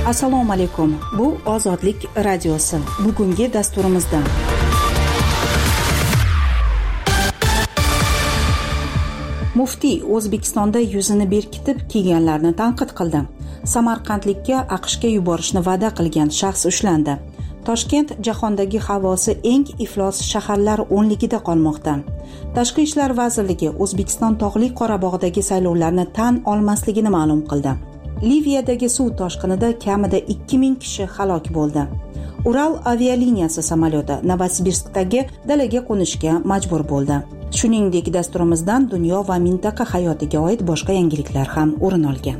Assalomu alaykum. Bu Ozodlik radiosi. Bugungi dasturimizda Muftiy O'zbekistonda yuzini berkitib kiyganlarni tanqid qildi. Samarqandlikka AQShga yuborishni va'da qilgan shaxs ushlandi. Toshkent jahondagi havosi eng iflos shaharlar 10ligida qolmoqda. Tashqi ishlar vazirligi O'zbekiston tog'li Qorabog'dagi saylovlarni tan olmasligini ma'lum qildi. Liviyadagi suv toshqinida kamida 2000 kishi halok bo'ldi. Ural avialiniyasi samolyoti Novosibirskdagi dalaga qo'nishga majbur bo'ldi. Shuningdek, dasturimizdan dunyo va mintaqa hayotiga oid boshqa yangiliklar ham o'rin olgan.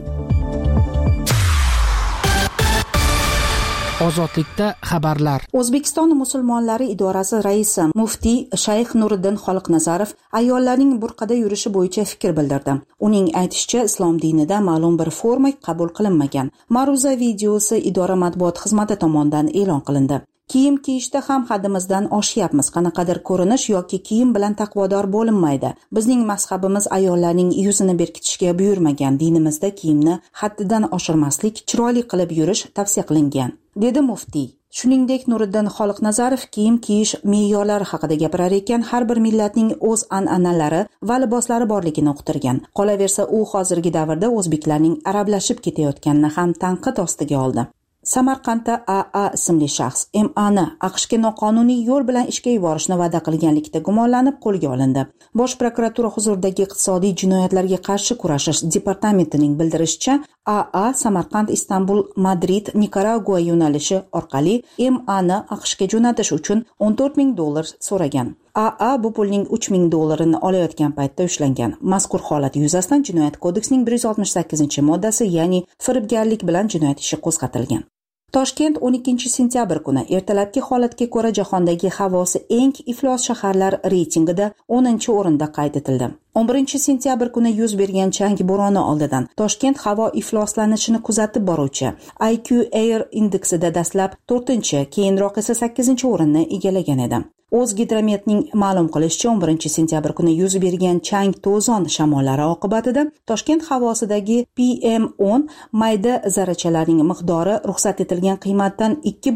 Ozodlikda xabarlar. O'zbekiston musulmonlari idorasi raisi muftiy Shayx Nuriddin Xoliqnazarov ayollarning burqada yurishi bo'yicha fikr bildirdi. Uning aytishicha, islom dinida ma'lum bir forma qabul qilinmagan. Ma'ruza videosi idora matbuot xizmati tomonidan e'lon qilindi. Kiyim kiyishda ham haddimizdan oshyapmiz. Qanaqadir ko'rinish yoki kiyim bilan taqvodor bo'linmaydi. Bizning mazhabimiz ayollarning yuzini berkitishga buyurmagan. Dinimizda kiyimni haddidan oshirmaslik, chiroyli qilib yurish tavsiya qilingan, dedi muftiy. Shuningdek, Nuriddin Xoliqnazarov kiyim kiyish me'yorlari haqida gapirar ekan, har bir millatning o'z an'analari va liboslari borligini uqtirgan. Qolaversa, u hozirgi davrda o'zbeklarning arablashib ketayotganini ham tanqid ostiga oldi. Samarqandda AA ismli shaxs MAni AQShga noqonuniy yo'l bilan ishga yuborishni va'da qilganlikda gumonlanib qo'lga olindi. Bosh prokuratura huzuridagi iqtisodiy jinoyatlarga qarshi kurashish departamentining bildirishicha, AA Samarqand, Istanbul, Madrid, Nikaragua yo'nalishi orqali MAni AQShga jo'natish uchun $14,000 so'ragan. AA bu pulning $3,000 olayotgan paytda ushlangan. Mazkur holat yuzasidan Jinoyat kodeksining 168-moddasi, ya'ni firibgarlik bilan jinoyat ishi qo'zg'atilgan. Toshkent 12 sentyabr kuni ertalabki holatga ko'ra jahondagi havosi eng iflos shaharlar reytingida 10-o'rinda qayd etildi. 11 sentyabr kuni yuz bergan chang bo'roni oldidan Toshkent havo ifloslanishini kuzatib boruvchi IQ Air indeksida dastlab 4, keyinroq esa 8-o'rinni egallagan edi. O'zgidrometning ma'lum qilishicha, 11 sentyabr kuni yuz bergan chang to'zon shamollari oqibatida Toshkent havosidagi PM10 mayda zarrachalarning miqdori ruxsat etilgan qiymatdan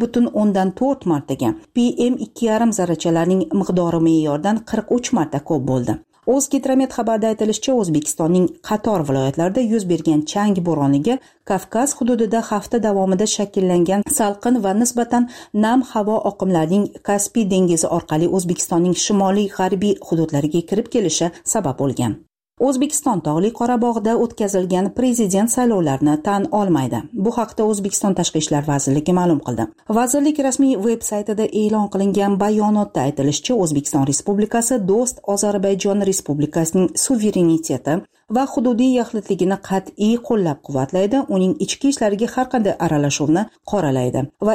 2,4 martaga, PM2,5 zarrachalarning miqdori me'yordan 43 marta ko'p bo'ldi. O'zgidromet xabarida aytilishicha, O'zbekistonning qator viloyatlarida yuz bergan chang bo'roniga Kavkaz hududida hafta davomida shakllangan salqin va nisbatan nam havo oqimlarining Kaspiy dengizi orqali O'zbekistonning shimoliy-g'arbiy hududlariga kirib kelishi sabab bo'lgan. O'zbekiston tog'li Qorabog'da o'tkazilgan prezident saylovlarini tan olmaydi. Bu haqda O'zbekiston Tashqi ishlar vazirligi ma'lum qildi. Vazirlik rasmiy veb-saytida e'lon qilingan bayonotda aytilishicha, O'zbekiston Respublikasi do'st Ozarbayjon Respublikasining suvereniteti va hududiy yaxlitligini qat'iy qo'llab-quvvatlaydi, uning ichki ishlariga har qanday aralashuvni qoralaydi va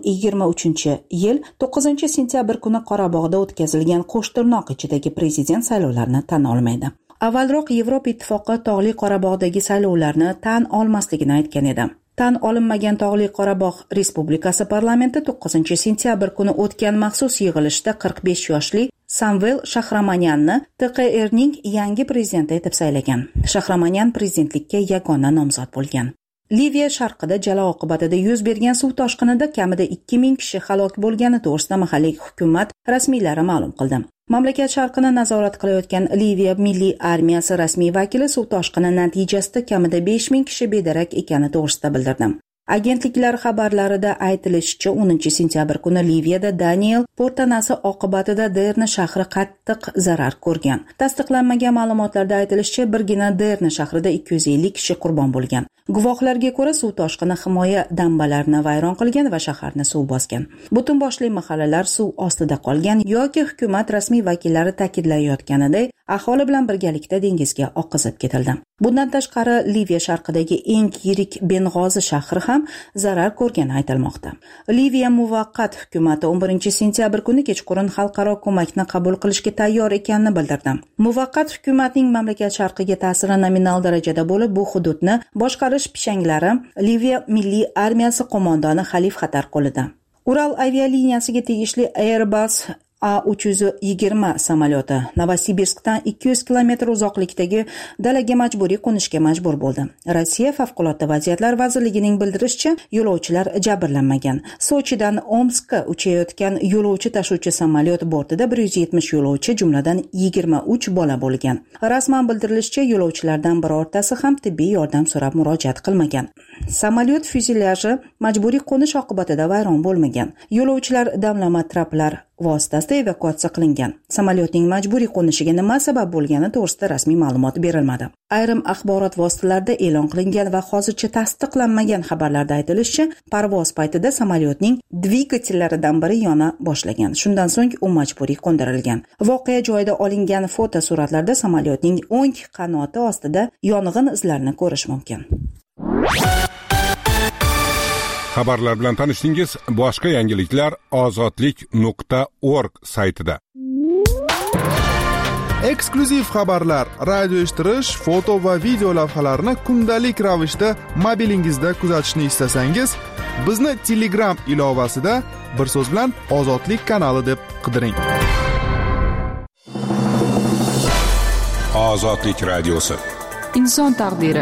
2023-yil 9 sentyabr kuni Qorabog'da o'tkazilgan qo'shtirnoq ichidagi prezident saylovlarini tan olmaydi. Avvalroq Yevropa Ittifoqi tog'li Qorabog'dagi saylovlarni tan olmasligini aytgan edi. Tan olinmagan tog'li Qorabog' Respublikasi parlamenti 9 sentyabr kuni o'tgan maxsus yig'ilishda 45 yoshli Samvel Shahramanyanni TQRning yangi prezidenti etib saylagan. Shahramanyan prezidentlikka yagona nomzod bo'lgan. Liviya sharqida jala oqibatida yuz bergan suv toshqinida kamida 2000 kishi halok bo'lgani to'g'risida mahalliy hukumat rasmiylari ma'lum qildi. Mamlakat sharqini nazorat qilayotgan Liviya milliy armiyasi rasmiy vakili suv toshqini natijasida kamida 5000 kishi bedarak ekani to'g'risida bildirdi. Agentliklar xabarlarida aytilishicha, 10 sentyabr kuni Liviyada Daniel portlanasi oqibatida Derna shahri qattiq zarar ko'rgan. Tasdiqlanmagan ma'lumotlarda aytilishicha, birgina Derna shahrida 250 kishi qurbon bo'lgan. Guvohlarga ko'ra, suv toshqini himoya dambalarini vayron qilgan va shaharni suv bosgan. Butun boshli mahallalar suv ostida qolgan yoki hukumat rasmiy vakillari ta'kidlayotganidek, aholi bilan birgalikda dengizga oqizib ketildi. Bundan tashqari, Liviya sharqidagi eng yirik Beng'ozi shahri ham zarar ko'rgani aytilmoqda. Liviya muvaqqat hukumati 11 sentyabr kuni kechqurun xalqaro ko'makni qabul qilishga tayyor ekanini bildirdi. Muvaqqat hukumatning mamlakat sharqiga ta'siri nominal darajada bo'lib, bu hududni boshqarish pishanglari Liviya milliy armiyasi qo'mondoni Xalif Xatar qo'lida. Ural avialiniyasiga tegishli Airbus A320 samolyoti Novosibirskdan 200 kilometr uzoqlikdagi dalaga majburiy qo'nishga majbur bo'ldi. Rossiya favqulodda vaziyatlar vazirligining bildirishicha, yo'lovchilar jabrlanmagan. Sochidan Omskka uchayotgan yo'lovchi tashuvchi samolyot bortida 170 yo'lovchi, jumladan 23 bola bo'lgan. Rasman bildirilishicha, yo'lovchilardan birortasi ham tibbiy yordam so'rab murojaat qilmagan. Samolyot fyuzelaji majburiy qo'nish oqibatida vayron bo'lmagan. Yo'lovchilar damlama traplar vositasida evakuatsiya qilingan. Samolyotning majburiy qo'nishiga nima sabab bo'lgani to'g'risida rasmiy ma'lumot berilmadi. Ayrim axborot vositalarida e'lon qilingan va hozircha tasdiqlanmagan xabarlarda aytilishicha, parvoz paytida samolyotning dvigatellaridan biri yona boshlagan. Shundan so'ng u majburiy qo'ndirilgan. Voqea joyida olingan fotosuratlarda samolyotning o'ng qanoti ostida yong'in izlarini ko'rish mumkin. Xabarlar bilan tanishdingiz. Boshqa yangiliklar ozodlik.org saytida. Eksklyuziv xabarlar, radio eshittirish, foto va video lavhalarni kundalik ravishda mobilingizda kuzatishni istasangiz, bizni Telegram ilovasida bir so'z bilan Ozodlik kanali deb qidiring. Ozodlik radiosi. Inson taqdiri.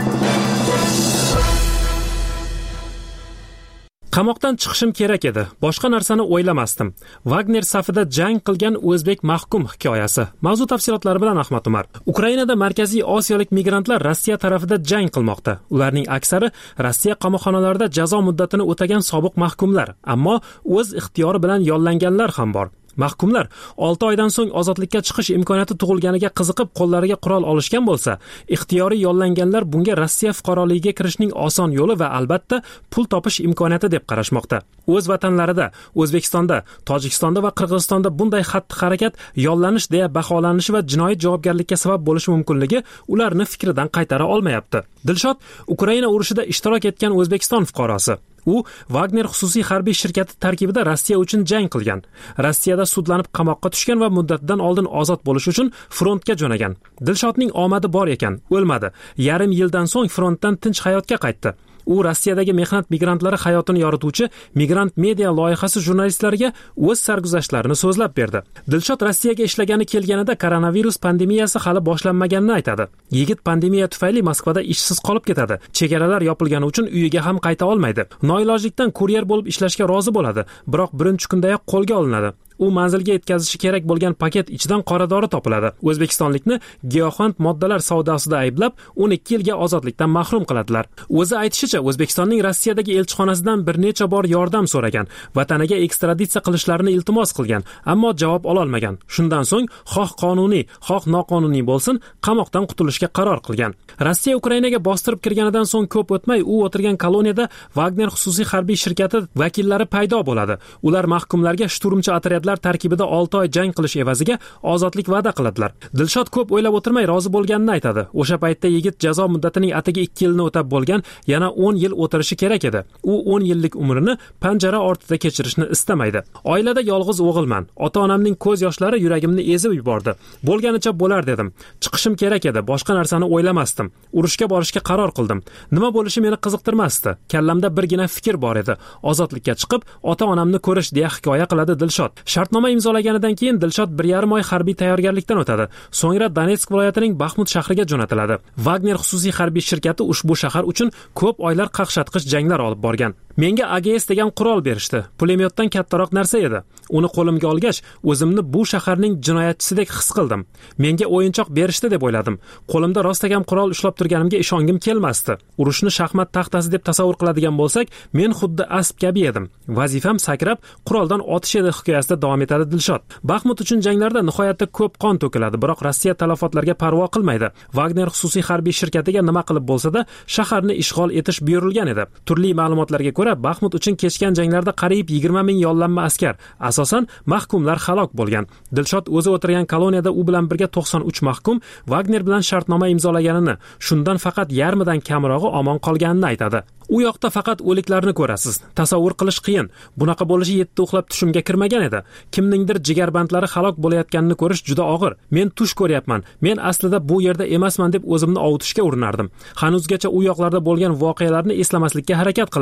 Qamoqdan chiqishim kerak edi. Boshqa narsani o'ylamasdim. Wagner safida jang qilgan o'zbek mahkum hikoyasi. Mavzu tafsilotlari bilan Ahmad Umar. Ukrainada Markaziy Osiyolik migrantlar Rossiya tarafida jang qilmoqda. Ularning aksari Rossiya qamoqxonalarida jazo muddatini o'tagan sobiq mahkumlar, ammo o'z ixtiyori bilan yollanganlar ham bor. Mahkumlar 6 oydan so'ng ozodlikka chiqish imkoniyati tug'ilganiga qiziqib qo'llariga qurol olishgan bo'lsa, ixtiyoriy yollanganlar bunga Rossiya fuqaroligiga kirishning oson yo'li va albatta pul topish imkoniyati deb qarashmoqda. O'z vatanlarida, O'zbekistonda, Tojikistonda va Qirg'izistonda bunday xatti-harakat yollanish deya baholanishi va jinoiy javobgarlikka sabab bo'lishi mumkinligi ularni fikridan qaytara olmayapti. Dilshod Ukraina urushida ishtirok etgan O'zbekiston fuqarosi. U Wagner xususiy harbiy shirkati tarkibida Rossiya uchun jang qilgan. Rossiyada sudlanib qamoqqa tushgan va muddatidan oldin ozod bo'lish uchun frontga jo'nagan. Dilshodning omadi bor ekan, o'lmadi. Yarim yildan so'ng frontdan tinch hayotga qaytdi. U Rossiyadagi mehnat migrantlari hayotini yorituvchi Migrant Media loyihasi jurnalistlariga o'z sarguzashtlarini so'zlab berdi. Dilshod Rossiyaga ishlagani kelganida koronavirus pandemiyasi hali boshlanmaganini aytadi. Yigit pandemiya tufayli Moskvada ishsiz qolib ketadi. Chegaralar yopilgani uchun uyiga ham qayta olmaydi. Noilojlikdan kuryer bo'lib ishlashga rozi bo'ladi, biroq birinchi kundayoq qo'lga olinadi. U manzilga yetkazishi kerak bo'lgan paket ichidan qoradori topiladi. O'zbekistonlikni giyohvand moddalar savdosida ayblab 12 yilga ozodlikdan mahrum qiladilar. O'zi aytishicha, O'zbekistonning Rossiyadagi elchixonasidan bir necha bor yordam so'ragan, vataniga ekstraditsiya qilishlarini iltimos qilgan, ammo javob ola olmagan. Shundan so'ng xoh qonuniy, xoh noqonuniy bo'lsin, qamoqdan qutulishga qaror qilgan. Rossiya Ukrainaga bostirib kirganidan so'ng ko'p o'tmay u o'tirgan koloniyada Wagner xususiy harbiy shirkati vakillari paydo bo'ladi. Ular mahkumlarga shturmchi otryadlar tarkibida 6 oy jang qilish evaziga ozodlik va'da qiladilar. Dilshod ko'p o'ylab o'tirmay rozi bo'lganini aytadi. O'sha paytda yigit jazo muddatining atigi 2 yilni o'tab bo'lgan, yana 10 yil o'tirishi kerak edi. U 10 yillik umrini panjara ortida kechirishni istamaydi. Oilada yolg'iz o'g'ilman. Ota-onamning ko'z yoshlari yuragimni ezib yubordi. Bo'lganicha bo'lar dedim. Chiqishim kerak edi, boshqa narsani o'ylamasdim. Urushga borishga qaror qildim. Nima bo'lishi meni qiziqtirmasdi. Kallamda birgina fikr bor edi. Ozodlikka chiqib, ota-onamni ko'rish deya hikoya qiladi Dilshod. Shartnoma imzolaganidan keyin Dilshod 1,5 oy harbiy tayyorgarlikdan o'tadi. So'ngra Donetsk viloyatining Baxmut shahriga jo'natiladi. Wagner xususiy harbiy shirkati ushbu shahar uchun ko'p oylar qaqshatqich janglar olib borgan. Menga AGS degan qurol berishdi. Pulemyotdan kattaroq narsa edi. Uni qo'limga olgach, o'zimni bu shaharning jinoyatchisidek his qildim. Menga o'yinchoq berishdi deb o'yladim. Qo'limda rostakam qurol ushlab turganimga ishongim kelmasdi. Urushni shaxmat taxtasi deb tasavvur qiladigan bo'lsak, men xuddi asp kabi edim. Vazifam sakrab quroldan otish edi hikoyasida davom etadi Dilshod. Baxmut uchun janglarda nihoyatda ko'p qon to'kiladi, biroq Rossiya talafotlarga parvo qilmaydi. Wagner xususiy harbiy shirkatiga nima qilib bo'lsa-da, shaharni ishg'ol etish buyurilgan edi. Turli ma'lumotlarga ko'ra, Baxmut uchun kechgan janglarda qariyb 20 ming yollanma askar, asosan mahkumlar halok bo'lgan. Dilshod o'zi o'tirgan koloniyada u bilan birga 93 mahkum Wagner bilan shartnoma imzolaganini, shundan faqat yarmidan kamrog'i omon qolganini aytadi. U yoqda faqat o'liklarni ko'rasiz. Tasavvur qilish qiyin. Bunaqa bo'lishi yetti uxlab tushimga kirmagan edi. Kimningdir jigarbandlari halok bo'layotganini ko'rish juda og'ir. Men tush ko'ryapman. Men aslida bu yerda emasman deb o'zimni ovutishga urinardim. Hanuzgacha u yoqlarda bo'lgan voqealarni eslamaslikka harakat qilaman.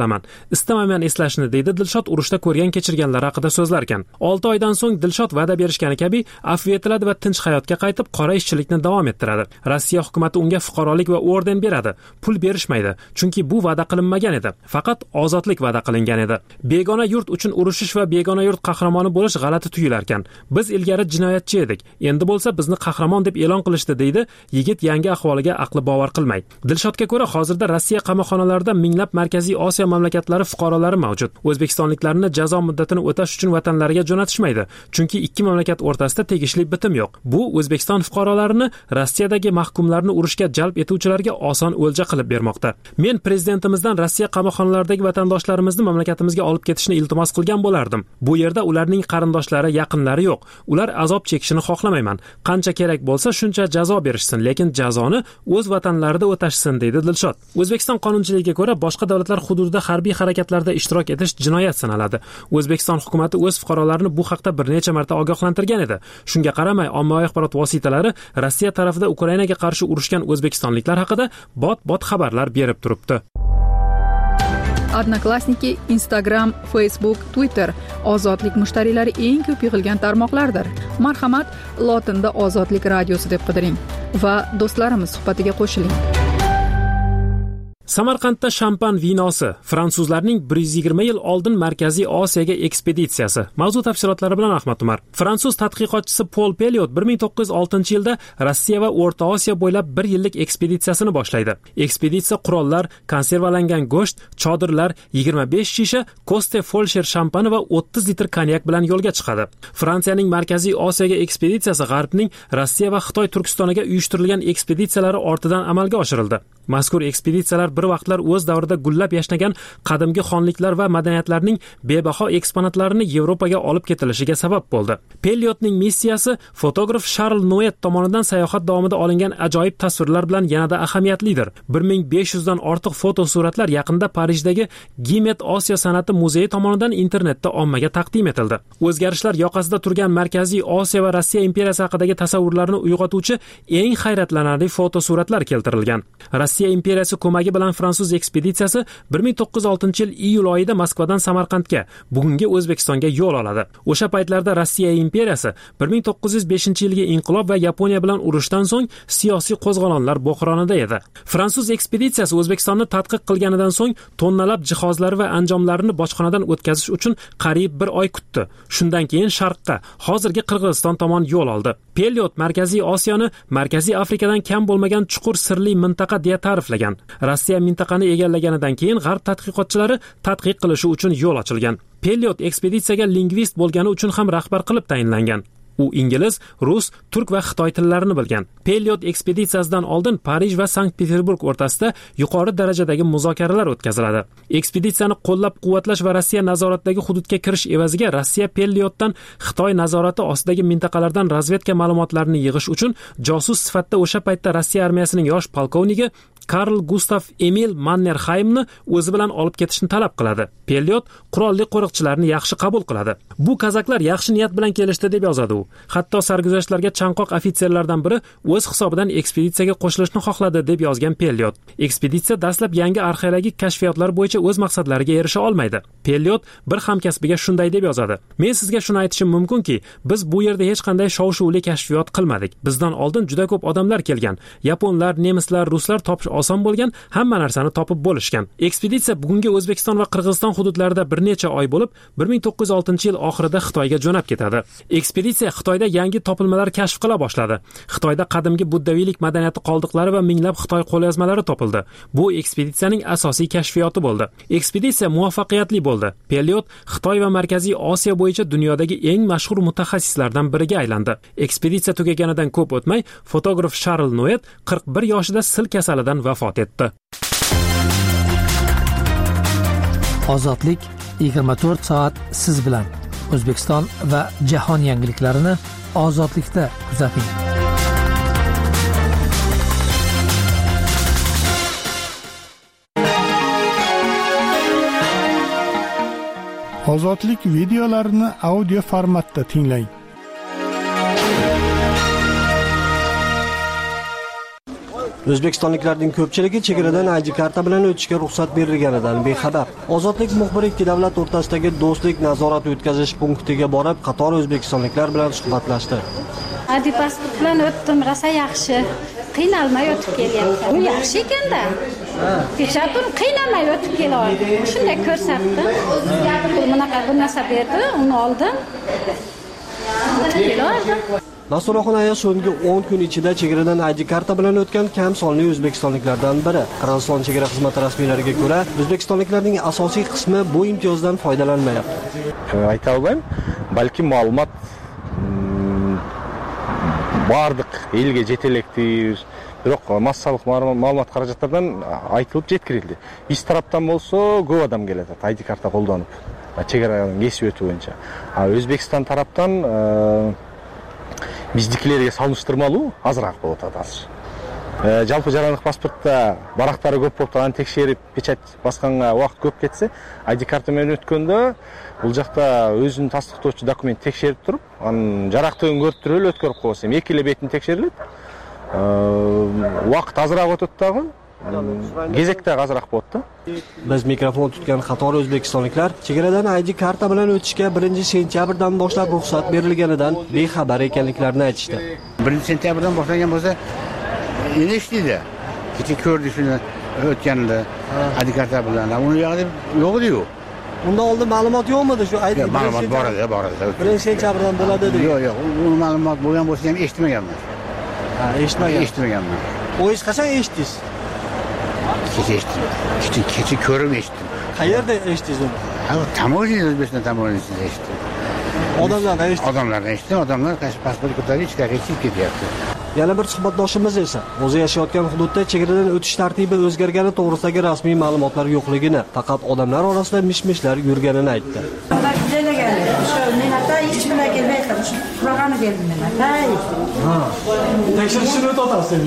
Istamayman eslashni, deydi Dilshod urushda ko'rgan kechirganlari haqida so'zlarkan. 6 oydan so'ng Dilshod va'da berishgani kabi afv etiladi va tinch hayotga qaytib qora ishchilikni davom ettiradi. Rossiya hukumatı unga fuqarolik va orden beradi. Pul berishmaydi, chunki bu va'da qilinmagan edi. Faqat ozodlik va'da qilingan edi. Begona yurt uchun urushish va begona yurt qahramoni bo'lish g'alati tuyular ekan. Biz ilgari jinoyatchi edik. Endi bo'lsa bizni qahramon deb e'lon qilishdi, deydi yigit yangi ahvoliga aqli bovar qilmay. Dilshodga ko'ra, hozirda Rossiya qamoqxonalarida minglab Markaziy Osiyo mamlakatlari fuqarolari mavjud. O'zbekistonliklarni jazo muddatini o'tash uchun vatanlariga jo'natishmaydi, chunki ikki mamlakat o'rtasida tegishli bitim yo'q. Bu O'zbekiston fuqarolarini Rossiyadagi mahkumlarni urushga jalb etuvchilarga oson o'lja qilib bermoqda. Men prezidentimizdan Rossiya qamoqxonalaridagi vatandoshlarimizni mamlakatimizga olib ketishni iltimos qilgan bo'lardim. Bu yerda ularning qarindoshlari, yaqinlari yo'q. Ular azob chekishini xohlamayman. Qancha kerak bo'lsa shuncha jazo berishsin, lekin jazoni o'z vatanlarida o'tashsin, deydi Dilshod. O'zbekiston qonunchiligiga ko'ra, boshqa davlatlar hududida harbiy harakatlarda ishtirok etish jinoyat sanaladi. O'zbekiston hukumatı o'z fuqarolarini bu haqda bir necha marta ogohlantirgan edi. Shunga qaramay, ommaviy axborot vositalari Rossiya tarafida Ukrainaga qarshi urushgan o'zbekistonliklar haqida bot xabarlar berib turibdi. Odnoklassniki, Instagram, Facebook, Twitter ozodlik mushtariylari eng ko'p yig'ilgan tarmoqlardir. Marhamat, lotinda Ozodlik radiosi deb qidiring va do'stlarimiz suhbatiga qo'shiling. Samarqandda shampan vinosi, fransuzlarning 120 yil oldin Markaziy Osiyoga ekspeditsiyasi. Mavzu tafsilotlari bilan Ahmad Umar. Fransuz tadqiqotchisi Paul Pelliot 1906-yilda Rossiya va O'rta Osiyo bo'ylab 1 yillik ekspeditsiyasini boshlaydi. Ekspeditsiya qurollar, konservalangan go'sht, chodirlar, 25 shisha Koste Folsher shampani va 30 litr konyak bilan yo'lga chiqadi. Fransiyaning Markaziy Osiyoga ekspeditsiyasi G'arbning Rossiya va Xitoy Turkistoniga uyushtirilgan ekspeditsiyalari ortidan amalga oshirildi. Mazkur ekspeditsiyalar bir vaqtlar o'z davrida gullab yashnagan qadimgi xonliklar va madaniyatlarning bebaho eksponatlarini Yevropaga olib ketilishiga sabab bo'ldi. Pelliotning missiyasi fotograf Charles Noet tomonidan sayohat davomida olingan ajoyib tasvirlar bilan yanada ahamiyatlidir. 1500 dan ortiq fotosuratlar yaqinda Parijdagi Gimet Osiyo san'ati muzeyi tomonidan internetda ommaga taqdim etildi. O'zgarishlar yoqasida turgan Markaziy Osiyo va Rossiya imperiyasi haqidagi tasavvurlarni uyg'otuvchi eng hayratlanarli fotosuratlar keltirilgan. Rossiya imperiyasi ko'magi bilan fransuz ekspeditsiyasi 1906-yil iyul oyida Moskvadan Samarqandga, bugungi O'zbekistonga yo'l oladi. O'sha paytlarda Rossiya imperiyasi 1905-yilgi inqilob va Yaponiya bilan urushdan so'ng siyosiy qo'zg'olonlar bo'hronida edi. Fransuz ekspeditsiyasi O'zbekistonni tadqiq qilganidan so'ng tonnalab jihozlar va anjomlarini bojxonadan o'tkazish uchun qariyb 1 oy kutdi. Shundan keyin sharqqa, hozirgi Qirg'iziston tomon yo'l oldi. Pelliot Markaziy Osiyoni Markaziy Afrikadan kam bo'lmagan chuqur sirli mintaqa deya ta'riflagan. Rossiya mintaqani egallaganidan keyin G'arb tadqiqotchilari tadqiq qilishi uchun yo'l ochilgan. Pelliot ekspeditsiyaga lingvist bo'lgani uchun ham rahbar qilib tayinlangan. U ingliz, rus, turk va xitoy tillarini bilgan. Pelliot ekspeditsiyasidan oldin Parij va Sankt-Peterburg o'rtasida yuqori darajadagi muzokaralar o'tkaziladi. Ekspeditsiyani qo'llab-quvvatlash va Rossiya nazoratidagi hududga kirish evaziga Rossiya Pelliotdan Xitoy nazorati ostidagi mintaqalardan razvedka ma'lumotlarini yig'ish uchun josus sifatida o'sha paytda Rossiya armiyasining yosh polkovniki Karl Gustav Emil Mannerheimni o'zi bilan olib ketishni talab qiladi. Pelliot qurolli qo'riqchilarni yaxshi qabul qiladi. Bu kazaklar yaxshi niyat bilan kelishdi deb yozadi u. Hatto sarguzashtlarga chanqoq ofitserlardan biri o'z hisobidan ekspeditsiyaga qo'shilishni xohladi deb yozgan Pelliot. Ekspeditsiya dastlab yangi arxeologik kashfiyotlar bo'yicha o'z maqsadlariga erisha olmaydi. Pelliot bir hamkasbiga shunday deb yozadi: "Men sizga shuni aytishim mumkinki, biz bu yerda hech qanday shov-shuvli kashfiyot qilmadik. Bizdan oldin juda ko'p odamlar kelgan. Yaponlar, nemislar, ruslar topish oson bo'lgan, hamma narsani topib bo'lishgan." Ekspeditsiya bugungi O'zbekiston va Qirg'iziston hududlarida bir necha oy bo'lib, 1906-yil oxirida Xitoyga jo'nab ketadi. Ekspeditsiya Xitoyda yangi topilmalar kashf qila boshladi. Xitoyda qadimgi buddaviylik madaniyati qoldiqlari va minglab Xitoy qo'lyozmalari topildi. Bu ekspeditsiyaning asosiy kashfiyoti bo'ldi. Ekspeditsiya muvaffaqiyatli bo'ldi. Pelliot Xitoy va Markaziy Osiyo bo'yicha dunyodagi eng mashhur mutaxassislardan biriga aylandi. Ekspeditsiya tugaganidan ko'p o'tmay, fotograf Charles Noet 41 yoshida sil kasalidan vafot etdi. Ozodlik 24 soat siz bilan. O'zbekiston va jahon yangiliklarini ozodlikda kuzating. Ozodlik videolarini audio formatda tinglang. O'zbekistonliklarning ko'pchiligi chegaradan ID karta bilan o'tishga ruxsat berilganidan bexabar. Ozodlik muxbiri ikki davlat o'rtasidagi do'stlik nazorat o'tkazish punktiga borib, qator o'zbekistonliklar bilan suhbatlashdi. ID pasport bilan o'tdim, rosa yaxshi. Qiynalmay o'tib kelyapti. U yaxshi ekanda. Kechatur qiynalmay o'tib kelyapti. Shunday ko'rsatdi. Bu narsa berdi, uni oldim. Nasuraxon aya so'nggi 10 kun ichida chegaradan ID karta bilan o'tgan kam sonli o'zbekistonliklardan biri. Qirg'iziston chegara xizmati rasmiylariga ko'ra, o'zbekistonliklarning asosiy qismi bu imtiyozdan foydalanmayapti. Ayta olmayman, balki ma'lumot bardıq elga жетелектир. Biroq massалық ma'lumot xarajatlaridan aytılıb жеткирилdi. Biz tarafdan bolsa көп адам келет, ID karta қолданып. Chegaradan kesip өтүү боюнча. O'zbekiston tarafdan bizdikilерге салыштырмалуу азыраак болот азыр. Жалпы жарандык паспортто барактары көп болуп турган текшерип, печать басканга убакыт көп кетсе, ID карта менен өткөндө бул жакта өзүн тастыктоочу документ текшерип туруп, анын жарактыгын көрүп эле өткөрүп койсо, эки эле бетин текшерилет. Убакыт азыраак өтөт дагы. Кезекте азыраак болот да. Biz mikrofon tutgan qator o'zbekistonliklar chegaradan ID karta bilan o'tishga 1-sentyabrdan boshlab ruxsat berilganidan bexabar ekanliklarini aytishdi. 1-sentyabrdan boshlangan bo'lsa, endi ishlaydi. Kecha ko'rdik shuni o'tganida ID karta bilan. Uni yo'q edi-ku. Unda oldin ma'lumot yo'qmidi shu ID? Ma'lumot bor edi. 1-sentyabrdan bo'ladi dedi. Yo'q, u ma'lumot bo'lgan bo'lsa ham eshitmaganman. Eshitmaganman. O ish qachon eshitdingiz? Kecha ko'rib eshitdim. Qayerda eshitdingiz uni? Tamoyil O'zbekiston tamoyilisida eshitdim. Odamlardan eshitdim. Odamlar pasport ko'tarib ichkariga chiqib ketyapti. Yana bir suhbatdoshimiz esa o'zi yashayotgan hududda chegaradan o'tish tartibi o'zgargani to'g'risidagi rasmiy ma'lumotlar yo'qligini, faqat odamlar orasida mish-mishlar yurganini aytdi. Tekshirishni o'tasiz.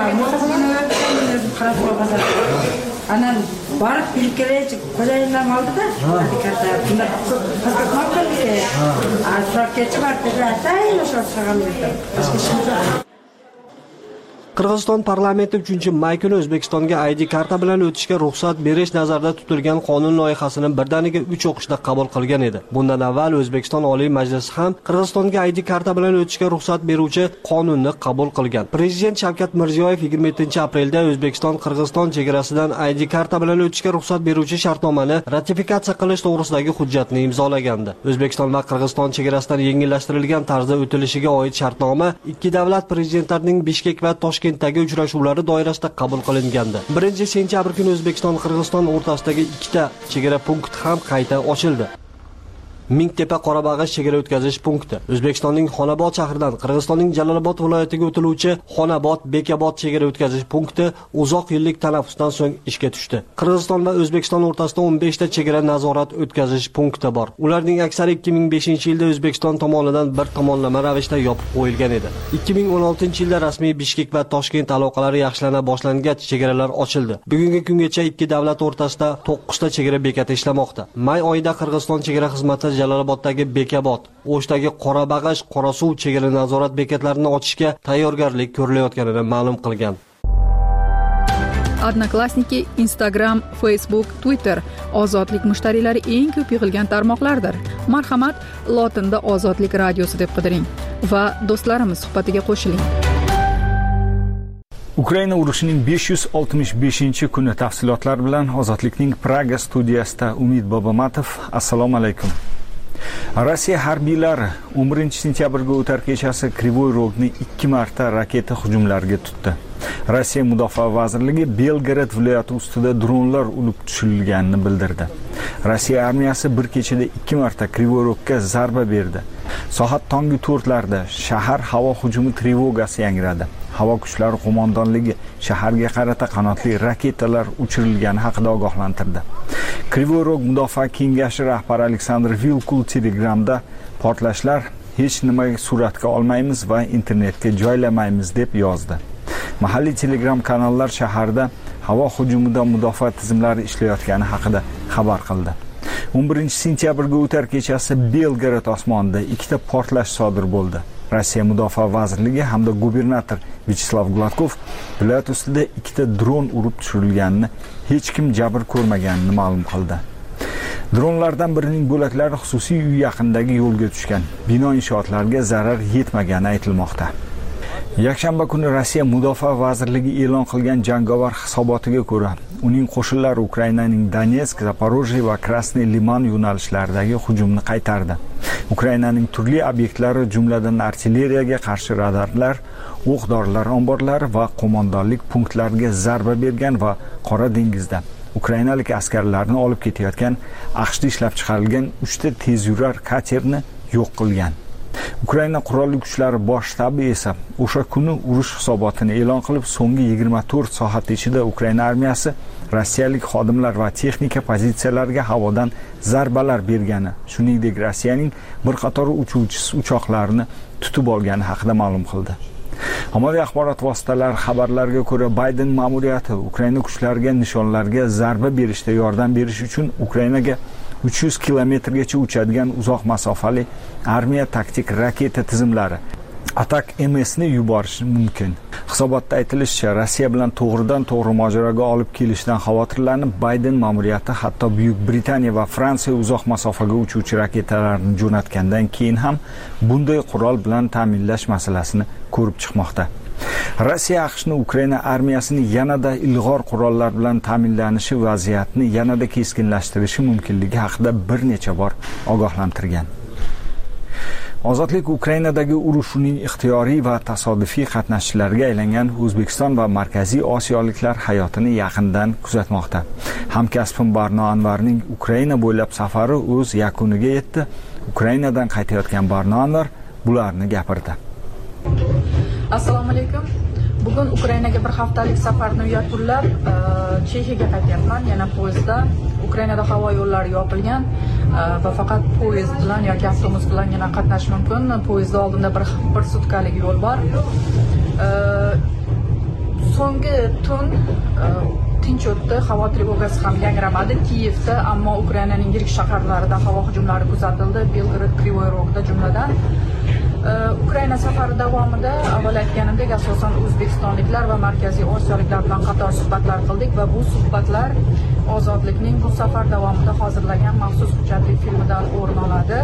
Anan barib bilib kelaychi, xo'jayinlar oldida karta bunda pasport keldi. So'rab ketib baribdi, atayin o'sha chiqargan. Qirg'iziston parlamenti 3-may kuni O'zbekistonga ID karta bilan o'tishga ruxsat berish nazarda tutilgan qonun loyihasini birdaniga 3 o'qishda qabul qilgan edi. Bundan avval O'zbekiston Oliy Majlisi ham Qirg'izistonga ID karta bilan o'tishga ruxsat beruvchi qonunni qabul qilgan. Prezident Shavkat Mirziyoyev 27-aprelda O'zbekiston Qirg'iziston chegarasidan ID karta bilan o'tishga ruxsat beruvchi shartnomani ratifikatsiya qilish to'g'risidagi hujjatni imzolagandi. O'zbekiston va Qirg'iziston chegarasidan yengillashtirilgan tarzda o'tilishiga oid shartnoma ikki davlat prezidentlarining Bishkek va Toshkentdagi uchrashuvlari doirasida qabul qilingandi. 1-sentyabr kuni O'zbekiston Qirg'iziston o'rtasidagi ikkita chegara punkti ham qayta ochildi. Mingtepa Qorabag'ash chegara o'tkazish punkti. O'zbekistonning Xonobod shahridan Qirg'izistonning Jalolobod viloyatiga o'tiluvchi Xonobod-Bekobod chegara o'tkazish punkti uzoq yillik tanaffusdan so'ng ishga tushdi. Qirg'iziston va O'zbekiston o'rtasida 15 ta chegara nazorat o'tkazish punkti bor. Ularning aksari 2005-yilda O'zbekiston tomonidan bir tomonlama ravishda yopib qo'yilgan edi. 2016-yilda rasmiy Bishkek va Toshkent aloqalari yaxshilana boshlangach chegaralar ochildi. Bugungi kungacha ikki davlat o'rtasida 9 ta chegara bekati ishlamoqda. May oyida Qirg'iziston chegara xizmati Jaloloboddagi Bekobod, O'shdagi Qorabag'ash, Qorasuv chegara nazorat bekatlarini ochishga tayyorgarlik ko'rilayotganini ma'lum qilgan. Odnoklassniki, Instagram, Facebook, Twitter ozodlik mushtariylari eng ko'p yig'ilgan tarmoqlardir. Marhamat, lotinda Ozodlik radiosi deb qidiring va do'stlarimiz suhbatiga qo'shiling. Ukraina urushining 565-kuni tafsilotlari bilan Ozodlikning Praga studiyasida Umid Bobomatov. Assalomu alaykum. Rossiya harbiylari 11-sentyabrga o'tar kechasi Krivoy Rogni 2 marta raketa hujumlariga tutdi. Rossiya Mudofaa vazirligi Belgorod viloyati ustida dronlar urib tushirilganini bildirdi. Rossiya armiyasi bir kechada 2 marta Krivoy Rogga zarba berdi. Soat tongi 4larda shahar havo hujumi trevogasi yangradi. Havo kuchlari qo'mondonligi shaharga qarata qanotli raketalar uchirilgani haqida ogohlantirdi. Krivoy Rog mudofaa kengashi rahbari Aleksandr Vilkul Telegramda portlashlar hech nimaga suratga olmaymiz va internetga joylamaymiz deb yozdi. Mahalliy Telegram kanallar shaharda havo hujumida mudofaa tizimlari ishlayotgani haqida xabar qildi. 11-sentyabrga o'tar kechasi Belgorod osmonida ikkita portlash sodir bo'ldi. Rossiya Mudofaa vazirligi hamda gubernator Vyacheslav Gladkov viloyat ustida 2 dron urib tushirilganini, hech kim jabr ko'rmaganini ma'lum qildi. Dronlardan birining bo'laklari xususiy uy yaqinidagi yo'lga tushgan. Bino inshootlariga zarar yetmagani aytilmoqda. Yakshanba kuni Rossiya Mudofaa vazirligi e'lon qilgan jangovar hisobotiga ko'ra, uning qo'shinlari Ukrainaning Donetsk, Zaporojye va Krasnoy Liman yo'nalishlaridagi hujumni qaytardi. Ukrainaning turli obyektlari, jumladan artilleriyaga qarshi radarlar, o'q-dorilar omborlari va qo'mondonlik punktlariga zarba bergan va Qora dengizda ukrainalik askarlarni olib ketayotgan AQShda ishlab chiqarilgan 3 ta tezyurar katerni yo'q qilgan. Ukraina qurolli kuchlari bosh shtabi esa o'sha kuni urush hisobotini e'lon qilib, so'nggi 24 soat ichida Ukraina armiyasi rossiyalik xodimlar va texnika pozitsiyalariga havodan zarbalar bergani, shuningdek Rossiyaning bir qator uchuvchi uchoqlarini tutib olgani haqida ma'lum qildi. Ommaviy axborot vositalari xabarlariga ko'ra, Bayden ma'muriyati Ukraina kuchlariga nishonlarga zarba berishda yordam berish uchun Ukrainaga 300 kilometrgacha uchadigan uzoq masofali armiya taktik raketa tizimlari Atak MS'ni yuborishi mumkin. Hisobotda aytilishicha, Rossiya bilan to'g'ridan-to'g'ri mojaroga olib kelishdan xavotirlanib, Bayden ma'muriyati hatto Buyuk Britaniya va Fransiya uzoq masofaga uchuvchi raketalarni jo'natgandan keyin ham bunday qurol bilan ta'minlash masalasini ko'rib chiqmoqda. Rossiya AQShni Ukraina armiyasini yanada ilg'or qurollar bilan ta'minlanishi vaziyatni yanada keskinlashtirishi mumkinligi haqida bir necha bor ogohlantirgan. Ozodlik Ukrainadagi urushining ixtiyoriy va tasodifiy qatnashchilariga aylangan O'zbekiston va Markaziy Osiyoliklar hayotini yaqindan kuzatmoqda. Hamkasbim Barno Anvarning Ukraina bo'ylab safari o'z yakuniga yetdi. Ukrainadan qaytayotgan Barno Anvar bularni gapirdi. Assalomu alaykum. Bugun Ukrainaga bir haftalik safarni yakunlab, Chexiyaga qaytyapman. Yana poyezdda. Ukrainada havo yo'llari yopilgan va faqat poyezd bilan yoki avtobus bilan qatnash mumkin. Poyezdda oldinda bir sutkalik yo'l bor. So'nggi tun tinch o'tdi, havo trevogasi ham yangramadi Kiyevda, ammo Ukrainaning yirik shaharlarida havo hujumlari kuzatildi, Belgrad, Krivoy Rogda jumladan. Ukraina safari davomida avval aytganimdek asosan o'zbekistonliklar va markaziy osiyoliklar bilan qator suhbatlar qildik va bu suhbatlar Ozodlikning bu safar davomida hozirlagan maxsus hujjatli filmidan o'rin oladi.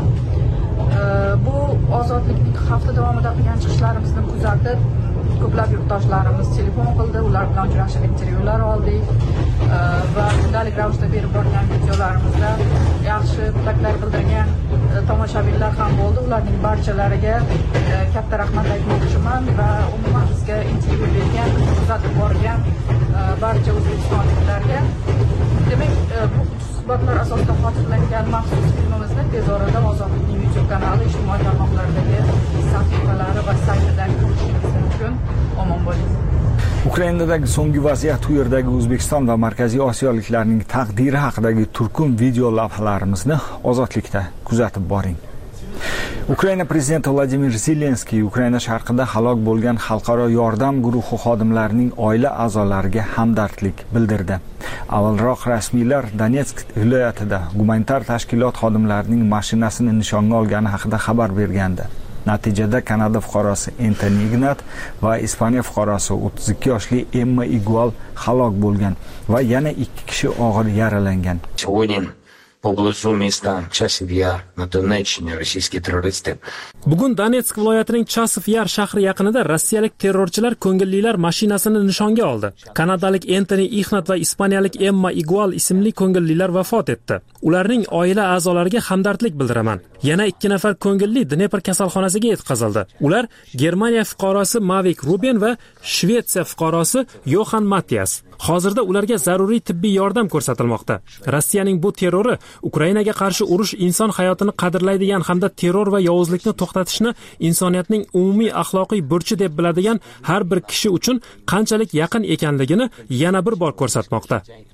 Bu Ozodlikning hafta davomida qilgan chiqishlarimizni kuzatib, ko'plab yurtdoshlarimiz telefon qildi, ular bilan uchrashib intervyular oldik va kundalik ravishda berib borgan videolarimizda yaxshi tilaklar bildirgan tomoshabinlar ham bo'ldi. Ularning barchalariga katta rahmat aytmoqchiman va umuman bizga intervyu bergan, kuzatib borgan barcha o'zbekistonliklarga. Demak, bu suhbatlar asosida hozirlangan maxsus filmimizni tez orada Ozodlikning YouTube kanali, ijtimoiy tarmoqlardagi sahifalari va saytidan ko'rishingiz mumkin. Omon bo'ling. Ukrainadagi so'nggi vaziyat, u yerdagi O'zbekiston va Markaziy Osiyoliklarning taqdiri haqidagi turkum video lavhalarimizni Ozodlikda kuzatib boring. Ukraina prezidenti Vladimir Zelenskiy Ukraina sharqida halok bo'lgan xalqaro yordam guruhi xodimlarining oila a'zolariga hamdardlik bildirdi. Avvalroq rasmiylar Donetsk viloyatida gumanitar tashkilot xodimlarining mashinasini nishonga olgani haqida xabar bergandi. Natijada Kanada fuqarosi Anthony Ignat va Ispaniya fuqarosi 32 yoshli Emma Igual halok bo'lgan va yana 2 kishi og'ir yaralangan. Поблизу места Часов Яр на Донеччине российские террористы. Bugun Donetsk viloyatining Chasov Yar shahri yaqinida rossiyalik terrorchilar ko'ngillilar mashinasini nishonga oldi. Kanadalik Anthony Ignat va ispaniyalik Emma Igual ismli ko'ngillilar vafot etdi. Ularning oila a'zolariga hamdardlik bildiraman. Yana 2 nafar ko'ngilli Dnepr kasalxonasiga yetkazildi. Ular Germaniya fuqarosi Mavik Ruben va Shvetsiya fuqarosi Johan Mattias. Hozirda ularga zaruriy tibbiy yordam ko'rsatilmoqda. Rossiyaning bu terrori Ukrainaga qarshi urush inson hayotini qadrlaydigan hamda terror va yovuzlikni to'xtatishni insoniyatning umumiy axloqiy burchi deb biladigan har bir kishi uchun qanchalik yaqin ekanligini yana bir bor ko'rsatmoqda.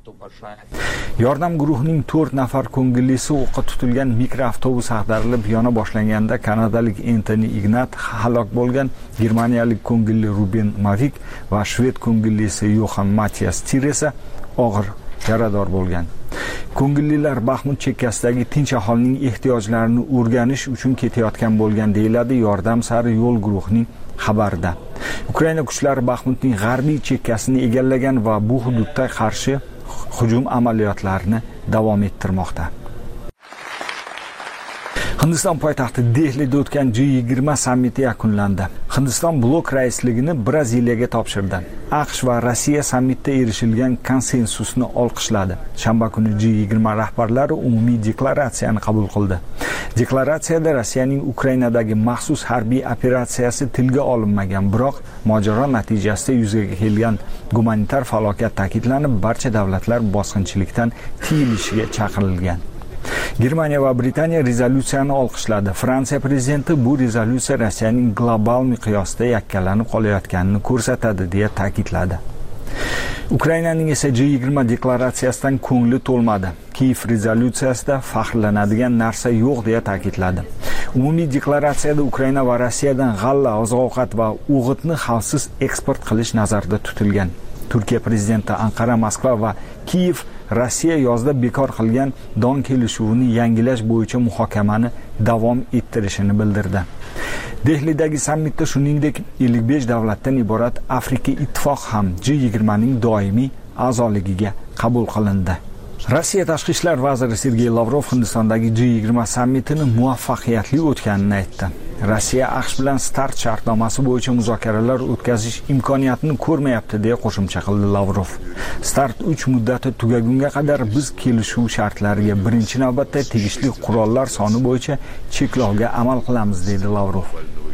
Yordam guruhining 4 nafar ko'ngillisi o'qqa tutilgan mikroavtobus ag'darilib yona boshlanganda kanadalik Anthony Ignat halok bo'lgan, germaniyalik ko'ngilli Ruben Mavik va shved ko'ngillisi Johan Mattias Tiresa og'ir yarador bo'lgan. Ko'ngillilar Baxmut chekkasidagi tinch aholining ehtiyojlarini o'rganish uchun ketayotgan bo'lgan deyiladi Yordam sari yo'l guruhining xabarida. Ukraina kuchlari Baxmutning g'arbiy chekkasini egallagan va bu hududda qarshi hujum amaliyotlarini davom ettirmoqda. Hindiston poytaxti Dehlida o'tgan G20 sammiti yakunlandi. Hindiston blok raisligini Braziliyaga topshirdi. AQSh va Rossiya sammitda erishilgan konsensusni olqishladi. Shanba kuni G20 rahbarlari umumiy deklaratsiyani qabul qildi. Deklaratsiyada Rossiyaning Ukrainadagi maxsus harbiy operatsiyasi tilga olinmagan, biroq mojaro natijasida yuzaga kelgan gumanitar falokat ta'kidlanib, barcha davlatlar bosqinchilikdan tiyilishiga chaqirilgan. Germaniya va Britaniya rezolyutsiyani olqishladi. Fransiya prezidenti bu rezolyutsiya Rossiyaning global miqyosda yakkalanib qolayotganini ko'rsatadi deya ta'kidladi. Ukrainaning esa G20 deklaratsiyasidan ko'ngli to'lmadi. Kiyev rezolyutsiyasida faxrlanadigan narsa yo'q deya ta'kidladi. Umumiy deklaratsiyada Ukraina va Rossiyadan g'alla, oziq-ovqat va o'g'itni xavfsiz eksport qilish nazarda tutilgan. Turkiya prezidenti Anqara, Moskva va Kiyev Rossiya yozda bekor qilgan Don kelishuvini yangilash bo'yicha muhokamani davom ettirishini bildirdi. Dehlidagi sammitda shuningdek 55 davlatdan iborat Afrika ittifoqi ham G20 ning doimiy a'zoligiga qabul qilindi. Rossiya tashqi ishlar vaziri Sergey Lavrov Hindistondagi G20 sammitini muvaffaqiyatli o'tganini aytdi. Rossiya AQSh bilan start shartnomasi bo'yicha muzokaralar o'tkazish imkoniyatini ko'rmayapti deya qo'shimcha qildi Lavrov. Start 3 muddati tugagunga qadar biz kelishuv shartlariga birinchi navbatda tegishli qurollar soni bo'yicha cheklovga amal qilamiz dedi Lavrov.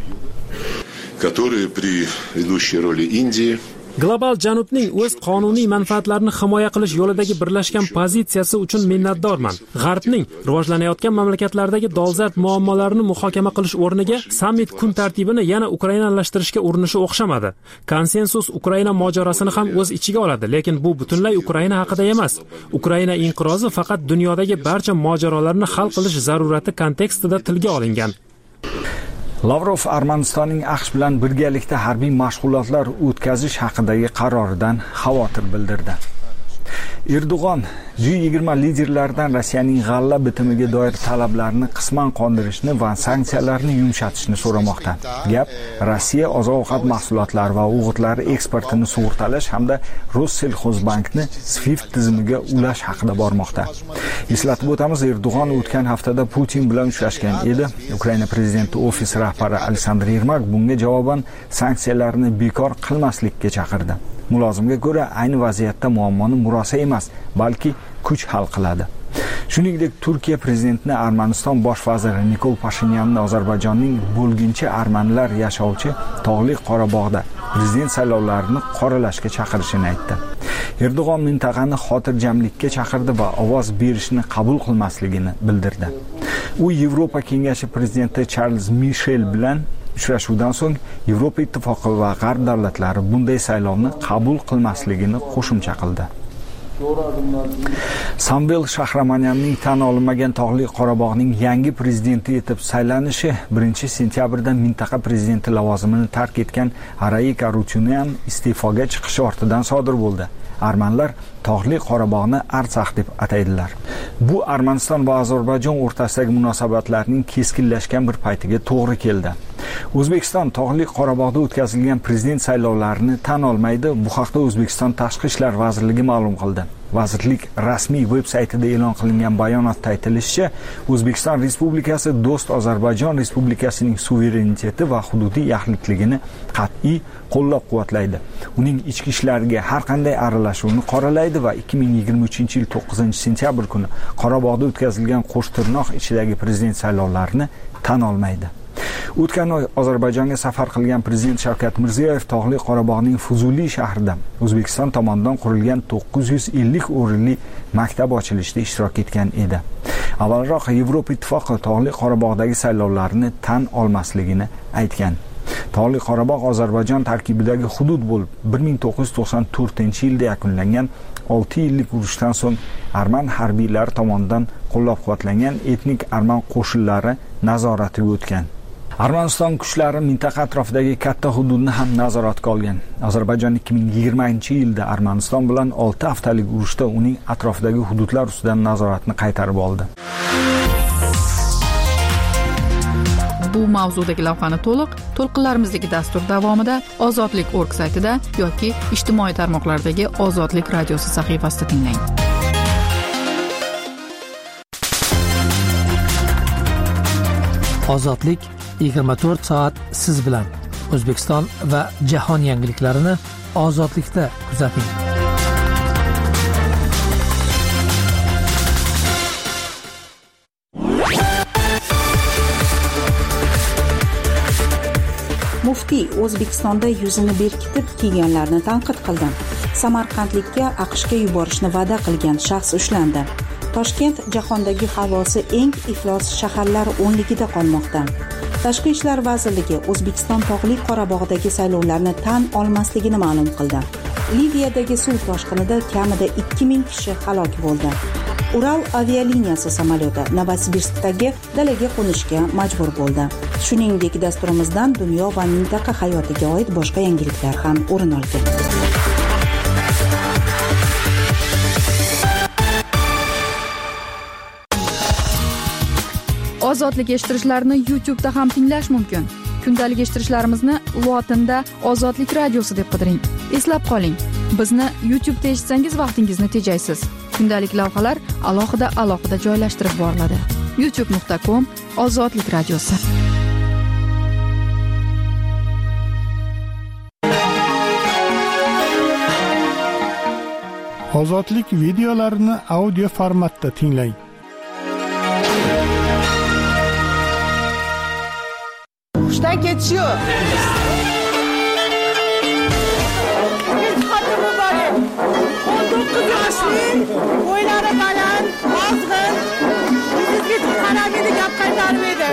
Которые при ведущей роли Индии Global Janubning o'z qonuniy manfaatlarini himoya qilish yo'lidagi birlashgan pozitsiyasi uchun minnatdorman. G'arbning rivojlanayotgan mamlakatlardagi dolzarb muammolarini muhokama qilish o'rniga sammit kun tartibini yana ukrainalashtirishga urinishi o'xshamadi. Konsensus Ukraina mojarosini ham o'z ichiga oladi, lekin bu butunlay Ukraina haqida emas. Ukraina inqirozi faqat dunyodagi barcha mojarolarni hal qilish zarurati kontekstida tilga olingan. Lavrov Armanistonning AQSh bilan birgalikda harbiy mashg'ulotlar o'tkazish haqidagi qaroridan xavotir bildirdi. Erdo'g'on G20 liderlaridan Rossiyaning g'alla bitimiga doir talablarini qisman qondirishni va sanksiyalarni yumshatishni so'ramoqda. Gap Rossiya oziq-ovqat mahsulotlari va o'g'itlar eksportini sug'urtalash hamda Rossельхозbankni SWIFT tizimiga ulash haqida bormoqda. Eslatib o'tamiz, Erdo'g'on o'tgan haftada Putin bilan uchrashgan edi. Ukraina prezidenti ofisi rahbari Aleksandr Yermak bunga javoban sanksiyalarni bekor qilmaslikka chaqirdi. Mulozimga ko'ra, ayni vaziyatda muammoni murosa emas, balki kuch hal qiladi. Shuningdek, Turkiya prezidentini Armaniston bosh vaziri Nikol Pashinyanni Ozarbayjonning bo'lginchi armanlar yashovchi Tog'li Qorabog'da prezident saylovlarini qoralashga chaqirishini aytdi. Erdo'g'on mintaqani xotirjamlikka chaqirdi va ovoz berishni qabul qilmasligini bildirdi. U Yevropa Kengashi prezidenti Charles Michel bilan uchrashuvdan so'ng Yevropa ittifoqi va G'arb davlatlari bunday saylovni qabul qilmasligini qo'shimcha qildi. Samvel Shahramanyanning tan olinmagan Tog'li Qorabog'ning yangi prezidenti etib saylanishi 1-sentyabrda mintaqa prezidenti lavozimini tark etgan Araik Arutyunyan iste'foga chiqishi ortidan sodir bo'ldi. Armanlar Tog'li Qorabog'ni Artsakh deb ataydilar. Bu Armaniston va Ozarbayjon o'rtasidagi munosabatlarning keskinlashgan bir paytiga to'g'ri keldi. O'zbekiston Tog'li Qorabog'da o'tkazilgan prezident saylovlarini tan olmaydi. Bu haqda O'zbekiston Tashqi ishlar vazirligi ma'lum qildi. Vazirlik rasmiy veb-saytida e'lon qilingan bayonotda aytilishicha, O'zbekiston Respublikasi do'st Ozarbayjon Respublikasining suvereniteti va hududiy yaxlitligini qat'iy qo'llab-quvvatlaydi. Uning ichki ishlariga har qanday aralashuvni qoralaydi va 2023-yil 9-sentyabr kuni Qorabog'da o'tkazilgan qo'shtirnoq ichidagi prezident saylovlarini tan olmaydi. O'tgan oy Ozarbayjonga safar qilgan prezident Shavkat Mirziyoyev Tog'li Qorabog'ning Fuzuliy shahrida O'zbekiston tomonidan qurilgan 950 o'rinli maktab ochilishida ishtirok etgan edi. Avvalroq Yevropa ittifoqi Tog'li Qorabog'dagi saylovlarni tan olmasligini aytgan. Tog'li Qorabog' Ozarbayjon tarkibidagi hudud bo'lib, 1994-yilda yakunlangan 6 yillik urushdan so'ng arman harbiylari tomonidan qo'llab-quvvatlangan etnik arman qo'shinlari nazoratiga o'tgan. Armaniston kuchlari mintaqa atrofidagi katta hududni ham nazoratga olgan. Ozarbayjon 2020-yilda Armaniston bilan 6 haftalik urushda uning atrofidagi hududlar ustidan nazoratni qaytarib oldi. Bu mavzudagi lavhani to'lqinlarimizdagi dastur davomida ozodlik.org saytida yoki ijtimoiy tarmoqlardagi Ozodlik radiosi sahifasida tinglang. Ozodlik 24 soat siz bilan. O'zbekiston va jahon yangiliklarini ozodlikda kuzating. Muftiy O'zbekistonda yuzini berkitib kiyganlarni tanqid qildi. Samarqandlikka AQShga yuborishni va'da qilgan shaxs ushlandi. Toshkent jahondagi havosi eng iflos shaharlar 10ligida qolmoqda. Tashqi ishlar vazirligi O'zbekiston tog'li Qorabog'dagi saylovlarni tan olmasligini ma'lum qildi. Liviyadagi suv toshqinida kamida 2000 kishi halok bo'ldi. Ural avialiniyasi samolyoti Novosibirskdagi dalaga qo'nishga majbur bo'ldi. Shuningdek, dasturimizdan dunyo va mintaqa hayotiga oid boshqa yangiliklar ham o'rin olgan. Ozodlik eshittirishlarni YouTube'da ham tinglash mumkin. Kundalik eshittirishlarimizni lotinda Ozodlik radiosi deb qidiring. Eslab qoling, bizni YouTube'da eshitsangiz vaqtingizni tejaysiz. Kundalik lavhalar alohida joylashtirib boriladi. youtube.com Ozodlik radiosi. Ozodlik videolarini audio formatda tinglang. Hushdan ketishiyor. Xotin muborak. 19 yoshli, bo'ylari baland, ozg'in. Sizga qaramidi, gap qaytarmaydi.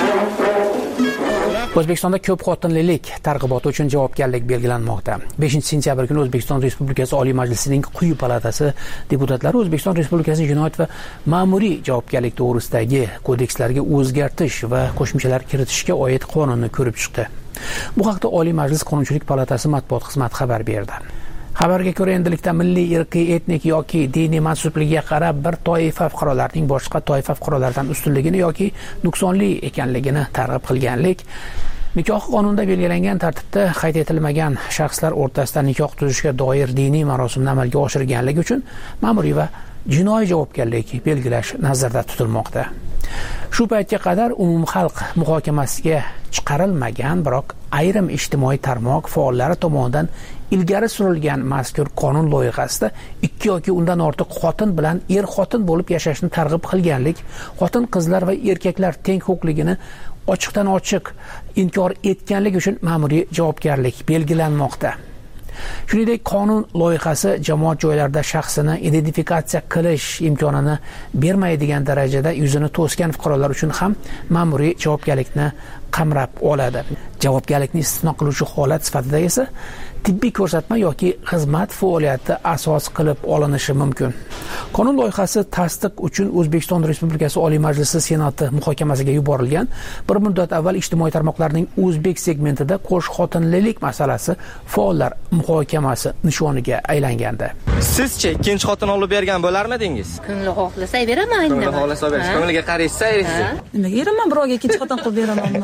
O'zbekistonda ko'p xotinlilik targ'iboti uchun javobgarlik belgilanmoqda. 5-sentyabr kuni O'zbekiston Respublikasi Oliy Majlisining quyi palatasi deputatlari O'zbekiston Respublikasi jinoyat va ma'muriy javobgarlik to'g'risidagi kodekslarga o'zgartish va qo'shimchalar kiritishga oid qonunni ko'rib chiqdi. Bu haqda Oliy Majlis Qonunchilik palatasi matbuot xizmati xabar berdi. Xabarga ko'ra, endilikda milliy, irqiy, etnik yoki diniy mansubligiga qarab bir toifa fuqarolarning boshqa toifa fuqarolardan ustunligini yoki nuqsonli ekanligini targ'ib qilganlik, nikoh qonunida belgilangan tartibda qayd etilmagan shaxslar o'rtasida nikoh tuzishga doir diniy marosimni amalga oshirganlik uchun ma'muriy va jinoiy javobgarlik belgilash nazarda tutilmoqda. Shu paytga qadar umumxalq muhokamasiga chiqarilmagan, biroq ayrim ijtimoiy tarmoq faollari tomonidan ilgari surilgan mazkur qonun loyihasida 2 yoki undan ortiq xotin bilan xotin bo'lib yashashni targ'ib qilganlik, xotin qizlar va erkaklar teng huquqligini ochiqdan ochiq inkor etganlik uchun ma'muriy javobgarlik belgilanmoqda. Shuningdek, qonun loyihasi jamoat joylarida shaxsini identifikatsiya qilish imkonini bermaydigan darajada yuzini to'sgan fuqarolar uchun ham ma'muriy javobgarlikni qamrab oladi. Javobgarlikni istisno qiluvchi holat sifatida esa tibbiy ko'rsatma yoki xizmat faoliyati asos qilib olinishi mumkin. Qonun loyihasi tasdiq uchun O'zbekiston Respublikasi Oliy Majlisi Senati muhokamasiga yuborilgan. Bir muddat avval ijtimoiy tarmoqlarning o'zbek segmentida qo'sh xotinlilik masalasi faollar muhokamasi nishoniga aylangandi. Sizchi ikkinchi xotin olib bergan bo'larmidingiz? Ko'ngli xohlasa beraman. Ko'ngli xohlasa berish, ko'ngliga qaraysiz, ayirsiz. Nimaga beraman birovga ikkinchi xotin qilib beramanmi?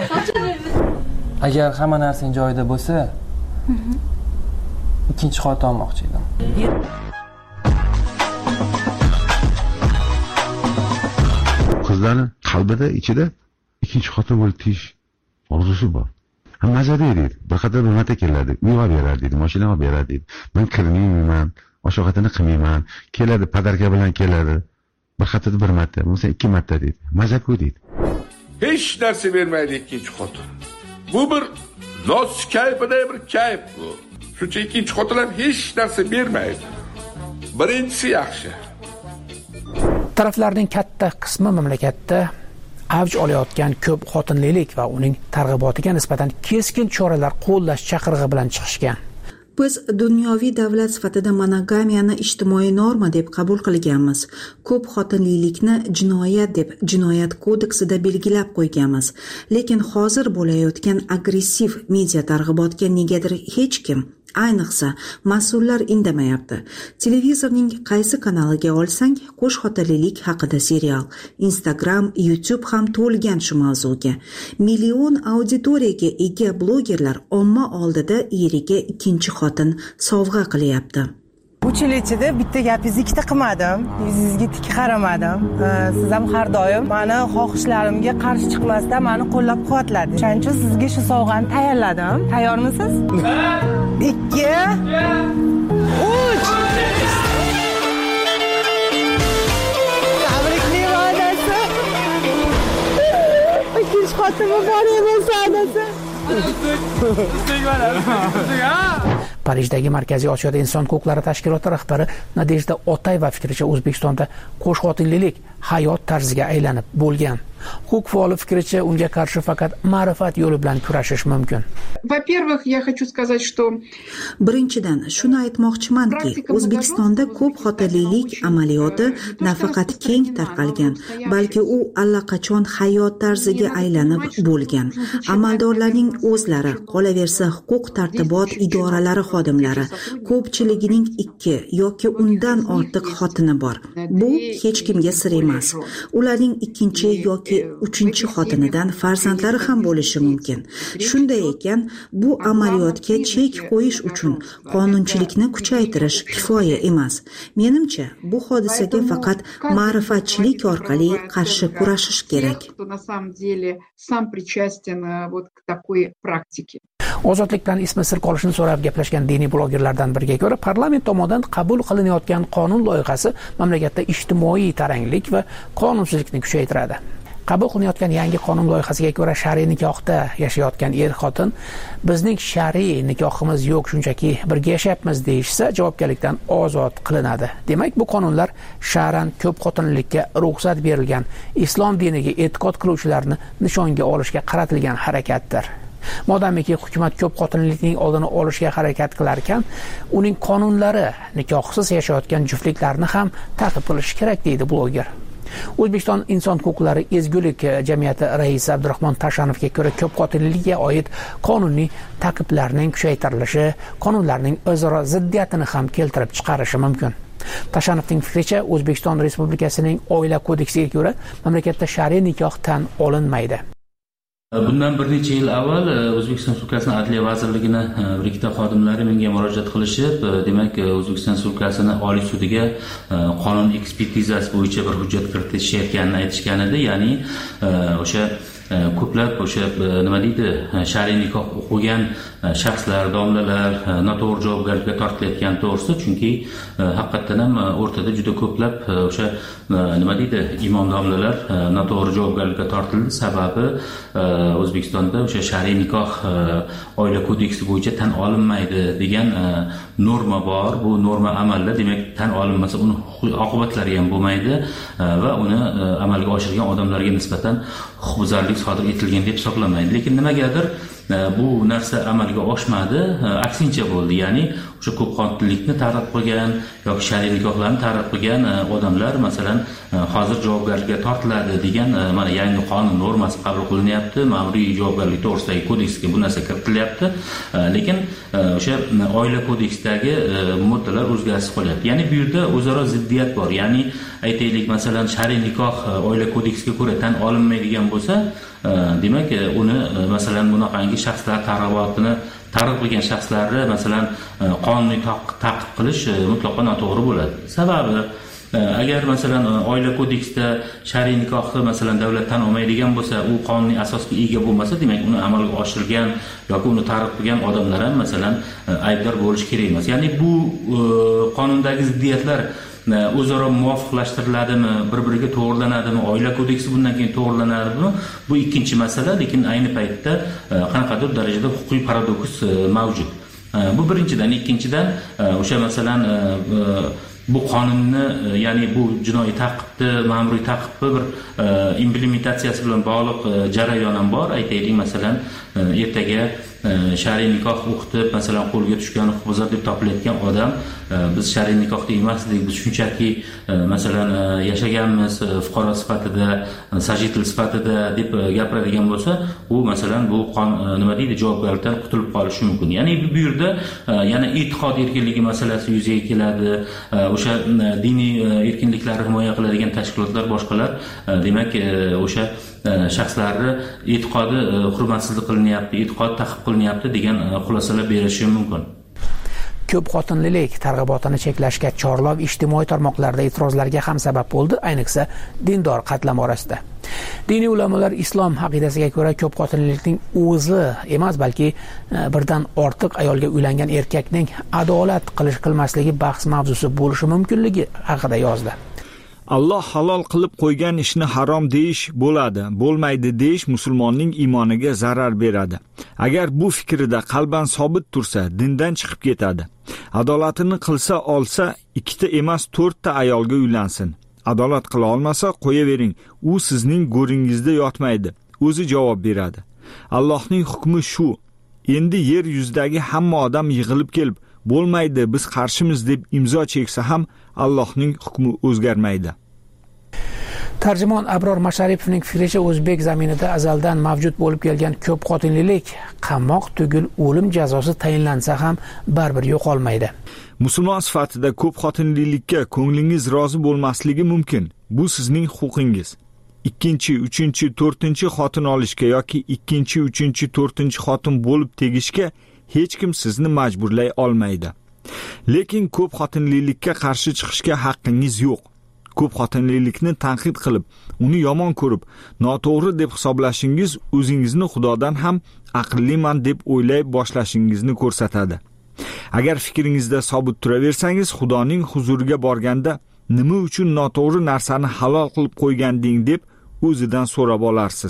Agar hamma narsang joyida bo'lsa, ikkinchi xotin olmoqchi edim. Qizlarning qalbida, ichida ikkinchi xotin bo'lib tiyish orzusi bor. Mazada edi. Bir qator o'rnata keladi, uy olib beradi dedi, mashina olib beradi dedi. Men kirmayman, osh-ovqatini qilmayman. Keladi, padarka bilan keladi. Bir haftada bir marta, bo'lsa 2 marta dedi. Mazza-ku dedi. Hech narsa bermaydi ikkinchi xotin. Bu bir noz kayfida bir kayf bu. Shuncha ikkinchi xotinlar hech narsa bermaydi. Birinchisi yaxshi. Taraflarning katta qismi mamlakatda avj olayotgan ko'p xotinlilik va uning targ'ibotiga nisbatan keskin choralar qo'llash chaqirig'i bilan chiqishgan. Biz dunyoviy davlat sifatida monogamiyani ijtimoiy norma deb qabul qilganmiz. Ko'p xotinlilikni jinoyat deb jinoyat kodeksida belgilab qo'yganmiz. Lekin hozir bo'layotgan agressiv media targ'ibotga negadir hech kim, ayniqsa mas'ullar indamayapti. Televizorning qaysi kanaliga olsang, qo'shxotinlilik haqida serial, Instagram, YouTube ham to'lgan shu mavzuga. Million auditoriyaga ega blogerlar omma oldida eriga ikkinchi xotin sovg'a qilyapti. 3 yil ichida bitta gapingizni ikkita qilmadim, yuzingizga tik qaramadim. Siz ham har doim meni xohishlarimga qarshi chiqmasdan meni qo'llab-quvvatladingiz. Shuning uchun sizga shu sovg'ani tayyorladim. Tayyormisiz? 2 3 Tabriklayman onasi. Ikkinchi xotinga bor emas onasi. Parijdagi Markaziy Osiyoda inson huquqlari tashkiloti rahbari Nadejda Otayeva fikricha O'zbekistonda qo'shxotinlilik hayot tarziga aylanib bo'lgan. Huquq faoli fikricha unga qarshi faqat ma'rifat yo'li bilan kurashish mumkin. Во-первых, я хочу сказать, что Birinchidan, shuni aytmoqchimanki, O'zbekistonda ko'p xotinlilik amaliyoti nafaqat keng tarqalgan, balki u allaqachon hayot tarziga aylanib bo'lgan. Amaldorlarning o'zlari, qolaversa huquq tartibot idoralari xodimlari, ko'pchiligining 2 yoki undan ortiq xotini bor. Bu hech kimga sir emas. Ularning 2 yoki 3 xotinidan farzandlari ham bo'lishi mumkin. Shunday ekan, bu amaliyotga chek qo'yish uchun qonunchilikni kuchaytirish kifoya emas. Menimcha, bu hodisaga faqat ma'rifatchilik orqali qarshi kurashish kerak. На самом деле сам причастен вот к такой практике. Ozodlik bilan ismi sir qolishini so'rab gaplashgan diniy blogerlardan biriga ko'ra, parlament tomonidan qabul qilinayotgan qonun loyihasi mamlakatda ijtimoiy taranglik va qonunsizlikni kuchaytiradi. Qabul qilinayotgan yangi qonun loyihasiga ko'ra, shar'iy nikohda yashayotgan er-xotin bizning shar'iy nikohimiz yo'q, shunchaki birga yashayapmiz deyishsa, javobgarlikdan ozod qilinadi. Demak, bu qonunlar shar'an ko'p xotinlilikka ruxsat berilgan islom diniga e'tiqod qiluvchilarni nishonga olishga qaratilgan harakatdir. Modamiki hukumat ko'p xotinlilikning oldini olishga harakat qilar ekan, uning qonunlari nikohsiz yashayotgan juftliklarni ham ta'qib qilishi kerak deydi bloger. O'zbekiston inson huquqlari ezgulik jamiyati raisi Abdurahmon Tashanovga ko'ra, ko'p xotinlilikka oid qonuniy ta'qiblarning kuchaytirilishi qonunlarning o'zaro ziddiyatini ham keltirib chiqarishi mumkin. Tashanovning fikricha, O'zbekiston Respublikasining oila kodeksiga ko'ra mamlakatda shar'iy nikoh tan olinmaydi. Bundan bir necha yil avval O'zbekiston Respublikasining Adliya vazirligini bir ikkita xodimlari menga murojaat qilishib, demak, O'zbekiston Respublikasining Oliy sudiga qonun ekspertizasi bo'yicha bir hujjat kiritishayotganini aytishgan edi. Ya'ni o'sha ko'plab o'sha nima deydi, shar'iy nikoh o'qigan shaxslar, domlalar noto'g'ri javobgarlikka tortilayotgan to'g'risida, chunki haqiqatan ham o'rtada juda ko'plab o'sha nima deydi, imom domlalar noto'g'ri javobgarlikka tortildi. Sababi O'zbekistonda o'sha shar'iy nikoh oila kodeksi bo'yicha tan olinmaydi degan norma bor. Bu norma amalda, demak, tan olinmasa uni oqibatlari ham bo'lmaydi va uni amalga oshirgan odamlarga nisbatan huquqbuzarlik sodir etilgan deb hisoblanmaydi. Lekin nimagadir bu narsa amalga oshmadi, aksincha bo'ldi. Ya'ni o'sha ko'p xotinlikni targ'ib qilgan yoki shar'iy nikohlarni targ'ib qilgan odamlar masalan hozir javobgarlikka tortiladi degan mana yangi qonun normasi qabul qilinyapti. Ma'muriy javobgarlik to'g'risidagi kodeksga bu narsa kiritilyapti. Lekin o'sha oila kodeksidagi moddalar o'zgarishsiz qolyapti. Ya'ni bu yerda o'zaro ziddiyat bor. Ya'ni aytaylik, masalan, shar'iy nikoh oila kodeksiga ko'ra tan olinmaydigan bo'lsa, demak, uni masalan bunaqangi shaxslar targ'ibotini targ'ib qilgan shaxslarni masalan qonuniy ta'qib qilish mutlaqo noto'g'ri bo'ladi. Sababi agar masalan oila kodeksida shar'iy nikohni masalan davlat tan olmaydigan bo'lsa, u qonuniy asosga ega bo'lmasa, demak uni amalga oshirgan yoki uni targ'ib qilgan odamlar ham masalan aybdor bo'lishi kerak emas. Ya'ni bu qonundagi ziddiyatlar o'zaro muvofiqlashtiriladimi, bir-biriga to'g'rilanadimi, oila kodeksi bundan keyin to'g'rilanadimi? Bu ikkinchi masala, lekin ayni paytda qanaqadir darajada huquqiy paradoks mavjud. Bu birinchidan. Ikkinchidan, o'sha masalan bu qonunni, ya'ni bu jinoiy ta'qibni, ma'muriy ta'qibni bir implementatsiyasi bilan bog'liq jarayon ham bor. Aytaylik, masalan, ertaga shar'iy nikoh o'qitib, masalan, qo'lga tushgan huquqbuzar deb topilayotgan odam biz shar'iy nikohda emasdik, biz shunchaki masalan yashaganmiz fuqaro sifatida, sajitel sifatida deb gapiradigan bo'lsa, u masalan bu nima deydi, javobgarlikdan qutulib qolishi mumkin. Ya'ni bu yerda yana e'tiqod erkinligi masalasi yuzaga keladi. O'sha diniy erkinliklarni himoya qiladigan tashkilotlar, boshqalar, demak, o'sha shaxslarni e'tiqodi hurmatsizlik qilinyapti, e'tiqod ta'qib qilinyapti degan xulosalar berishi mumkin. Ko'p xotinlilik targ'ibotini cheklashga chorlov ijtimoiy tarmoqlarda e'tirozlarga ham sabab bo'ldi, ayniqsa dindor qatlam orasida. Diniy ulamolar islom aqidasiga ko'ra ko'p xotinlilikning o'zi emas, balki birdan ortiq ayolga uylangan erkakning adolat qilmasligi bahs mavzusi bo'lishi mumkinligi haqida yozdi. Alloh halol qilib qo'ygan ishni harom deyish bo'ladi, bo'lmaydi deyish musulmonning iymoniga zarar beradi. Agar bu fikrida qalban sobit tursa, dindan chiqib ketadi. Adolatini qilsa olsa, 2 ta emas 4 ta ayolga uylansin. Adolat qila olmasa qo'yavering, u sizning go'ringizda yotmaydi, o'zi javob beradi. Allohning hukmi shu. Endi yer yuzidagi hamma odam yig'ilib kelib, bo'lmaydi, biz qarshimiz deb imzo cheksa ham Allohning hukmi o'zgarmaydi. Tarjimon Abror Masharipovning fikricha, o'zbek zaminida azaldan mavjud bo'lib kelgan ko'p xotinlilik qamoq tugul o'lim jazosi tayinlansa ham baribir yo'qolmaydi. Musulmon sifatida ko'p xotinlilikka ko'nglingiz rozi bo'lmasligi mumkin. Bu sizning huquqingiz. 2, 3, 4 xotin olishga yoki 2, 3, 4 xotin bo'lib tegishga hech kim sizni majburlay olmaydi. Lekin ko'p xotinlilikka qarshi chiqishga haqqingiz yo'q. Ko'p xotinlilikni tanqid qilib, uni yomon ko'rib, noto'g'ri deb hisoblashingiz o'zingizni Xudodan ham aqlliman deb o'ylay boshlashingizni ko'rsatadi. Agar fikringizda sobit turaversangiz, Xudoning huzuriga borganda nima uchun noto'g'ri narsani halol qilib qo'yganding deb o'zidan so'rab olarsiz.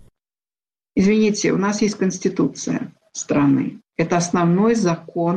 Извините, у нас есть конституция страны. Это основной закон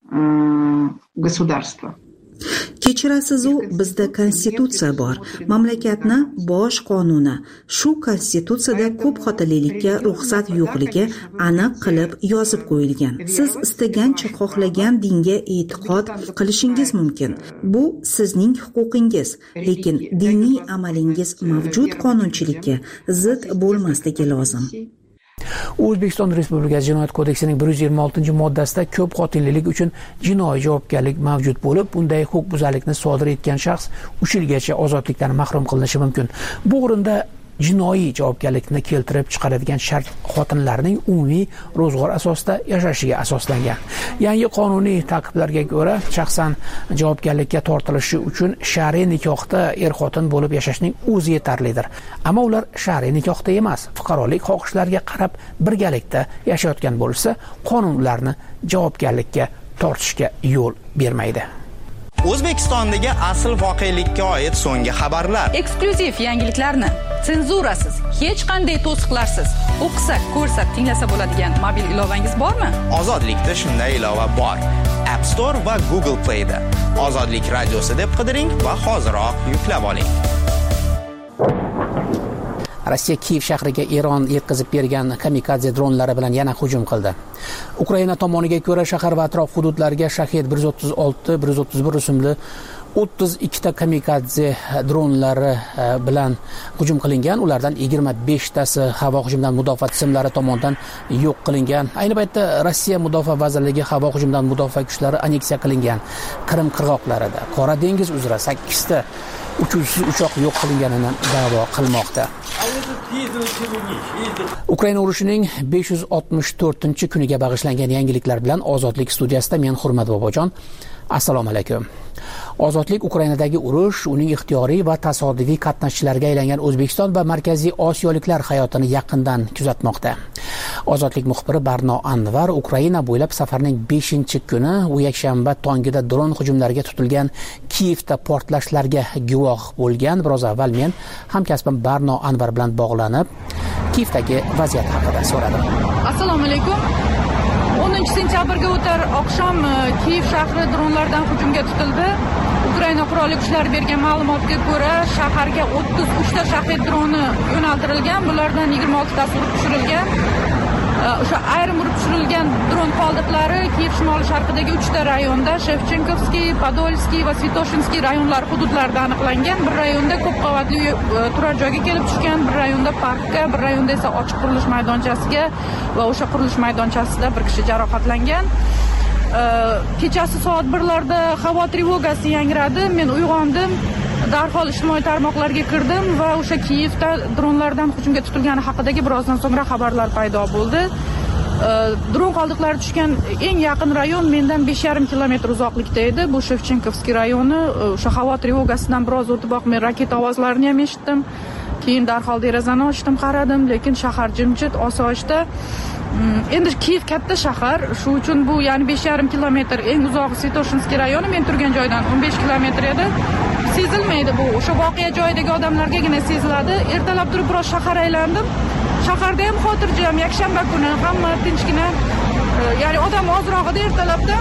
государства. Kechirasiz, bizda konstitutsiya bor, mamlakatni bosh qonuni. Shu konstitutsiyada ko'p xotinlilikka ruxsat yo'qligi aniq qilib yozib qo'yilgan. Siz istagancha xohlagan dinga e'tiqod qilishingiz mumkin. Bu sizning huquqingiz, lekin diniy amalingiz mavjud qonunchilikka zid bo'lmasligi lozim. O'zbekiston Respublikasi Jinoyat kodeksining 126-moddasida ko'p xotinlilik uchun jinoiy javobgarlik mavjud bo'lib, bunday huquqbuzarlikni sodir etgan shaxs 3 yilgacha ozodlikdan mahrum qilinishi mumkin. Bu o'rinda jinoiy javobgarlikni keltirib chiqaradigan shart xotinlarning umumiy ro'zg'or asosida yashashiga asoslangan. Yangi qonuniy ta'qiblarga ko'ra, shaxsan javobgarlikka tortilishi uchun shar'iy nikohda er-xotin bo'lib yashashning o'zi yetarlidir. Ammo ular shar'iy nikohda emas, fuqarolik xohishlarga qarab birgalikda yashayotgan bo'lsa, qonun ularni javobgarlikka tortishga yo'l bermaydi. O'zbekistondagi asl voqelikka oid so'nggi xabarlar. Eksklyuziv yangiliklarni senzurasiz, hech qanday to'siqlarsiz o'qisa, ko'rsa, tinglasa bo'ladigan mobil ilovangiz bormi? Ozodlikda shunday ilova bor. App Store va Google Play da. Ozodlik radiosi deb qidiring va hoziroq yuklab oling. Rossiya Kiyev shahriga Eron yetkazib bergan kamikadze dronlari bilan yana hujum qildi. Ukraina tomoniga ko'ra, shahar va atrof hududlariga Shahed 136, 131 rusumli 32 ta kamikadze dronlari bilan hujum qilingan. Ulardan 25 tasi havo hujumidan mudofaa tizimlari tomonidan yo'q qilingan. Ayni paytda Rossiya Mudofaa vazirligi havo hujumidan mudofaa kuchlari anneksiya qilingan Qrim qirg'oqlarida Qora dengiz uzra 8 ta uchuvchisiz uchoq yo'q qilinganini da'vo qilmoqda. Ukraina urushining 564-kuniga bag'ishlangan yangiliklar bilan Ozodlik studiyasida men Hurmat Bobojon. Assalomu alaykum. Ozodlik Ukrainadagi urush, uning ixtiyoriy va tasodifiy qatnashchilariga aylangan O'zbekiston va Markaziy Osiyoliklar hayotini yaqindan kuzatmoqda. Ozodlik muxbiri Barno Anvar Ukraina bo'ylab safarning 5-kuni u yakshanba tongida dron hujumlariga tutilgan Kiyevda portlashlarga guvoh bo'lgan. Biroz avval men hamkasbim Barno Anvar bilan bog'lanib, Kiyevdagi vaziyat haqida so'radim. Assalomu alaykum. 10-sentyabrga o'tar oqshom Kiyev shahri dronlardan hujumga tutildi. Ukraina qurolli kuchlari bergan ma'lumotga ko'ra, shaharga 33 ta Shahed droni yo'naltirilgan, bulardan 26 tasi urib tushirilgan. o'sha ayrim urib tushirilgan dron qoldiqlari Kiyev shimoli sharqidagi 3 ta rayonda Shevchenkovskiy, Podolskiy va Svitoshinskiy rayonlari hududlarida aniqlangan. Bir rayonda ko'p qavatli turar joyga kelib tushgan, bir rayonda parkka, bir rayonda esa ochiq qurilish maydonchasiga va o'sha qurilish maydonchasida bir kishi jarohatlangan. Kechasi soat 1larda havo trevogasi yangradi. Men uyg'ondim. Darhol ijtimoiy tarmoqlarga kirdim va o'sha Kiyevda dronlardan hujumga tutilgani haqidagi birozdan so'ngra xabarlar paydo bo'ldi. Dron qoldiqlari tushgan eng yaqin rayon mendan 5,5 kilometr uzoqlikda edi. Bu Shevchenkovskiy rayoni. O'sha havo trevogasidan biroz o'tiboq men raketa ovozlarini ham eshitdim. Keyin darhol derazani ochdim, qaradim, lekin shahar jimjit, osoyishta. Endi Kiyev katta shahar, shu uchun bu ya'ni 5,5 kilometr, eng uzog'i Svitoshinskiy rayoni men turgan joydan 15 kilometr edi. Sezilmaydi bu. O'sha voqea joyidagi odamlargagina seziladi. Ertalab turib biroz shahar aylandim. Shaharda ham xotirjam, yakshanba kuni hamma tinchgina, ya'ni odam ozroq edi ertalabda.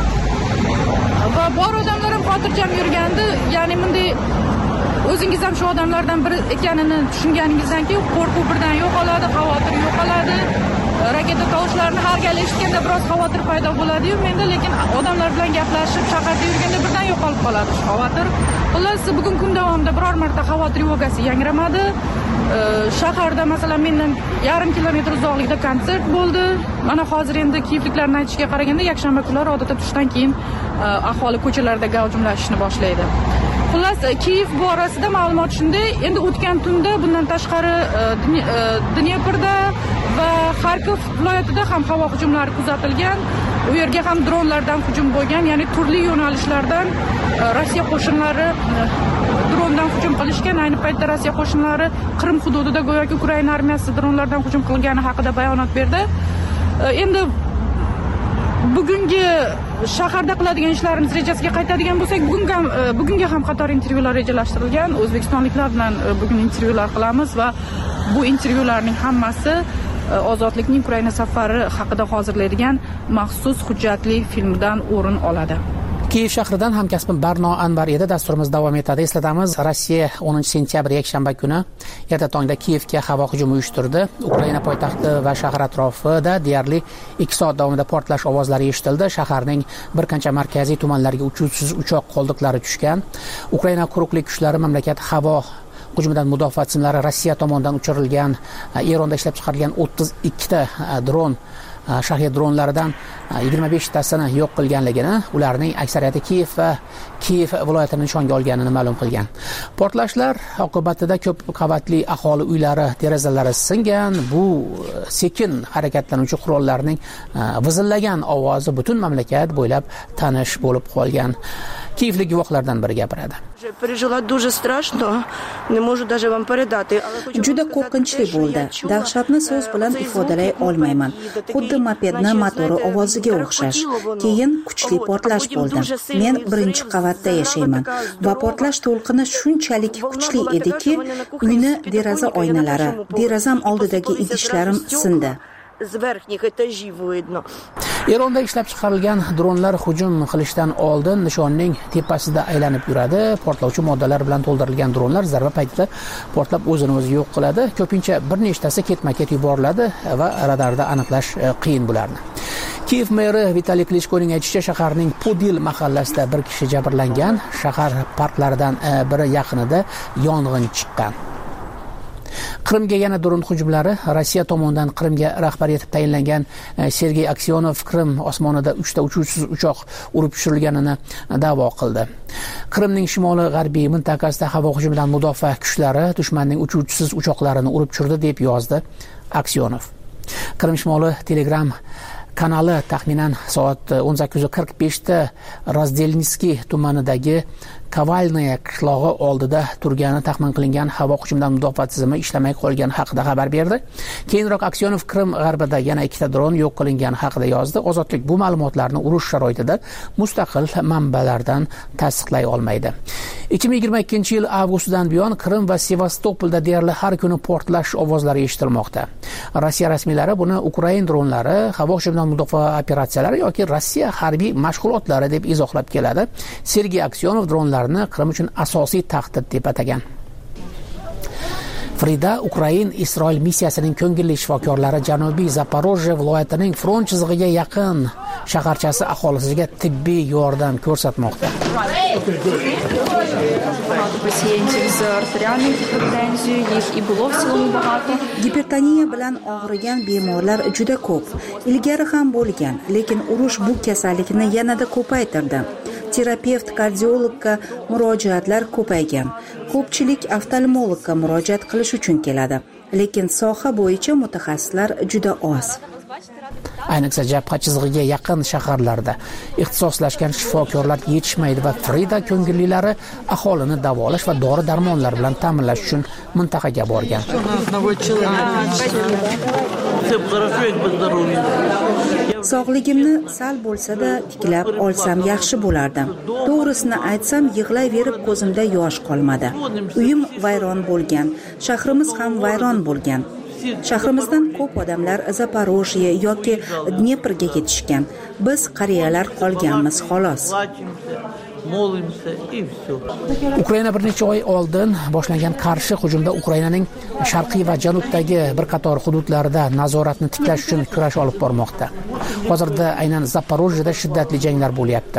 Va bor odamlar ham xotirjam yurgandi. Ya'ni bunday o'zingiz ham shu odamlardan biri ekanini tushunganingizdan keyin qo'rquv birdan yo'qoladi, xavotir yo'qoladi. Raketa tovushlarini har gal eshitganda biroz xavotir paydo bo'ladi-yu menda, lekin odamlar bilan gaplashib, shaharda yurganda birdan yo'qolib qoladi shu xavotir. Xullas, bugun kun davomida biror marta havo trevogasi yangramadi. Shaharda masalan mendan 1,5 kilometr uzoqlikda konsert bo'ldi. Mana hozir endi kiyevliklarning aytishiga qaraganda yakshanba kunlari odatda tushdan keyin aholi ko'chalarda gavjumlashishni boshlaydi. Xullas, Kiyev borasida ma'lumot shunday. Endi o'tgan tunda bundan tashqari Dneprda va Xarkov viloyatida ham havo hujumlari kuzatilgan. U yerga ham dronlardan hujum bo'lgan, ya'ni turli yo'nalishlardan Rossiya qo'shinlari drondan hujum qilishgan. Ayni paytda Rossiya qo'shinlari Qrim hududida go'yoki Ukraina armiyasi dronlardan hujum qilgani haqida bayonot berdi. Endi bugungi shaharda qiladigan ishlarimiz rejasiga qaytadigan bo'lsak, bugunga ham qator intervyular rejalashtirilgan. O'zbekistonliklar bilan bugun intervyular qilamiz va bu intervyularning hammasi Ozodlikning Ukraina safari haqida hozirlaydigan maxsus hujjatli filmdan o'rin oladi. Kiyev shahridan hamkasbim Barno Anvar edi. Dasturimiz davom etadi. Eslatamiz, Rossiya 10 sentyabr yakshanba kuni erta tongda Kiyevga havo hujumi uyushtirdi. Ukraina poytaxti va shahar atrofida deyarli 2 soat davomida portlash ovozlari eshitildi. Shaharning bir qancha markaziy tumanlariga uchuvchisiz uchoq qoldiqlari tushgan. Ukraina quruqlik kuchlari mamlakat havo hujumidan mudofaa tizimlari Rossiya tomonidan uchirilgan, Eronda ishlab chiqarilgan 32 ta dron, shahar dronlaridan 25 tasini yo'q qilganligini, ularning aksariyati Kiyev viloyatini nishonga olganini ma'lum qilgan. Portlashlar oqibatida ko'p qavatli aholi uylari derazalari singan. Bu sekin harakatlanuvchi qurollarning vizillagan ovozi butun mamlakat bo'ylab tanish bo'lib qolgan. Kiyevlik guvohlardan biri gapiradi. Juda qo'rqinchli bo'ldi. Dahshatni so'z bilan ifodalay olmayman. Xuddi mopedni motori ovoziga o'xshash. Keyin kuchli portlash bo'ldi. Men birinchi qavatda yashayman va portlash to'lqini shunchalik kuchli ediki, uyni deraza oynalari, derazam oldidagi idishlarim sindi. Eronda ishlab chiqarilgan dronlar hujum qilishdan oldin nishonning tepasida aylanib yuradi. Portlovchi moddalar bilan to'ldirilgan dronlar zarba paytida portlab o'zini o'zi yo'q qiladi. Ko'pincha bir nechtasi ketma-ket yuboriladi va radarda aniqlash qiyin bularni. Kiyev meri Vitaliy Klichkoning aytishicha, shaharning Podil mahallasida bir kishi jabrlangan. Shahar parklaridan biri yaqinida yong'in chiqqan. Qrimga yana dron hujumlari. Rossiya tomonidan Qrimga rahbar etib tayinlangan Sergey Aksyonov Qrim osmonida 3 ta uchuvchisiz uchoq urib tushirilganini da'vo qildi. Qrimning shimoli g'arbiy mintaqasida havo hujumidan mudofaa kuchlari dushmanning uchuvchisiz uchoqlarini urib tushirdi deb yozdi Aksyonov. Qrim shimoli Telegram kanali taxminan soat 18:45 da Razdelniskiy tumanidagi Kavalnaya qishlog'i oldida turgani taxmin qilingan havo hujumidan mudofaa tizimi ishlamay qolgani haqida xabar berdi. Keyinroq Aksyonov Qrim g'arbida yana 2 ta dron yo'q qilingani haqida yozdi. Ozodlik bu ma'lumotlarni urush sharoitida mustaqil manbalardan tasdiqlay olmaydi. 2022-yil avgustdan buyon Qrim va Sevastopolda deyarli har kuni portlash ovozlari eshitilmoqda. Rossiya rasmiylari buni Ukraina dronlari, havo hujumidan mudofaa operatsiyalari yoki Rossiya harbiy mashg'ulotlari deb izohlab keladi. Sergey Aksyonov dronlarni Qrim uchun asosiy tahdid deb atagan. Frida Ukrain Isroil missiyasining ko'ngilli shifokorlari Janubiy Zaporojye viloyatining front chizig'iga yaqin shaharchasi aholisiga tibbiy yordam ko'rsatmoqda. Gipertoniya bilan og'rigan bemorlar juda ko'p. Ilgari ham bo'lgan, lekin urush bu kasallikni yanada ko'paytirdi. Terapevt, kardiologga murojaatlar ko'paygan. Ko'pchilik oftalmologga murojaat qilish uchun keladi, lekin soha bo'yicha mutaxassislar juda oz. Ayniqsa jabha chizig'iga yaqin shaharlarda ixtisoslashgan shifokorlar yetishmaydi va Frida ko'ngillilari aholini davolash va dori-darmonlar bilan ta'minlash uchun mintaqaga borgan. Sog'ligimni sal bo'lsa-da tiklab olsam yaxshi bo'lardi. To'g'risini aytsam, yig'layverib ko'zimda yosh qolmadi. Uyim vayron bo'lgan, shahrimiz ham vayron bo'lgan. Shahrimizdan ko'p odamlar Zaporojye yoki Dneprga ketishgan. Biz qariyalar qolganmiz xolos. Ukraina bir necha oy oldin boshlangan qarshi hujumda Ukrainaning sharqiy va janubdagi bir qator hududlarida nazoratni tiklash uchun kurash olib bormoqda. Hozirda aynan Zaporojyeda shiddatli janglar bo'lyapti.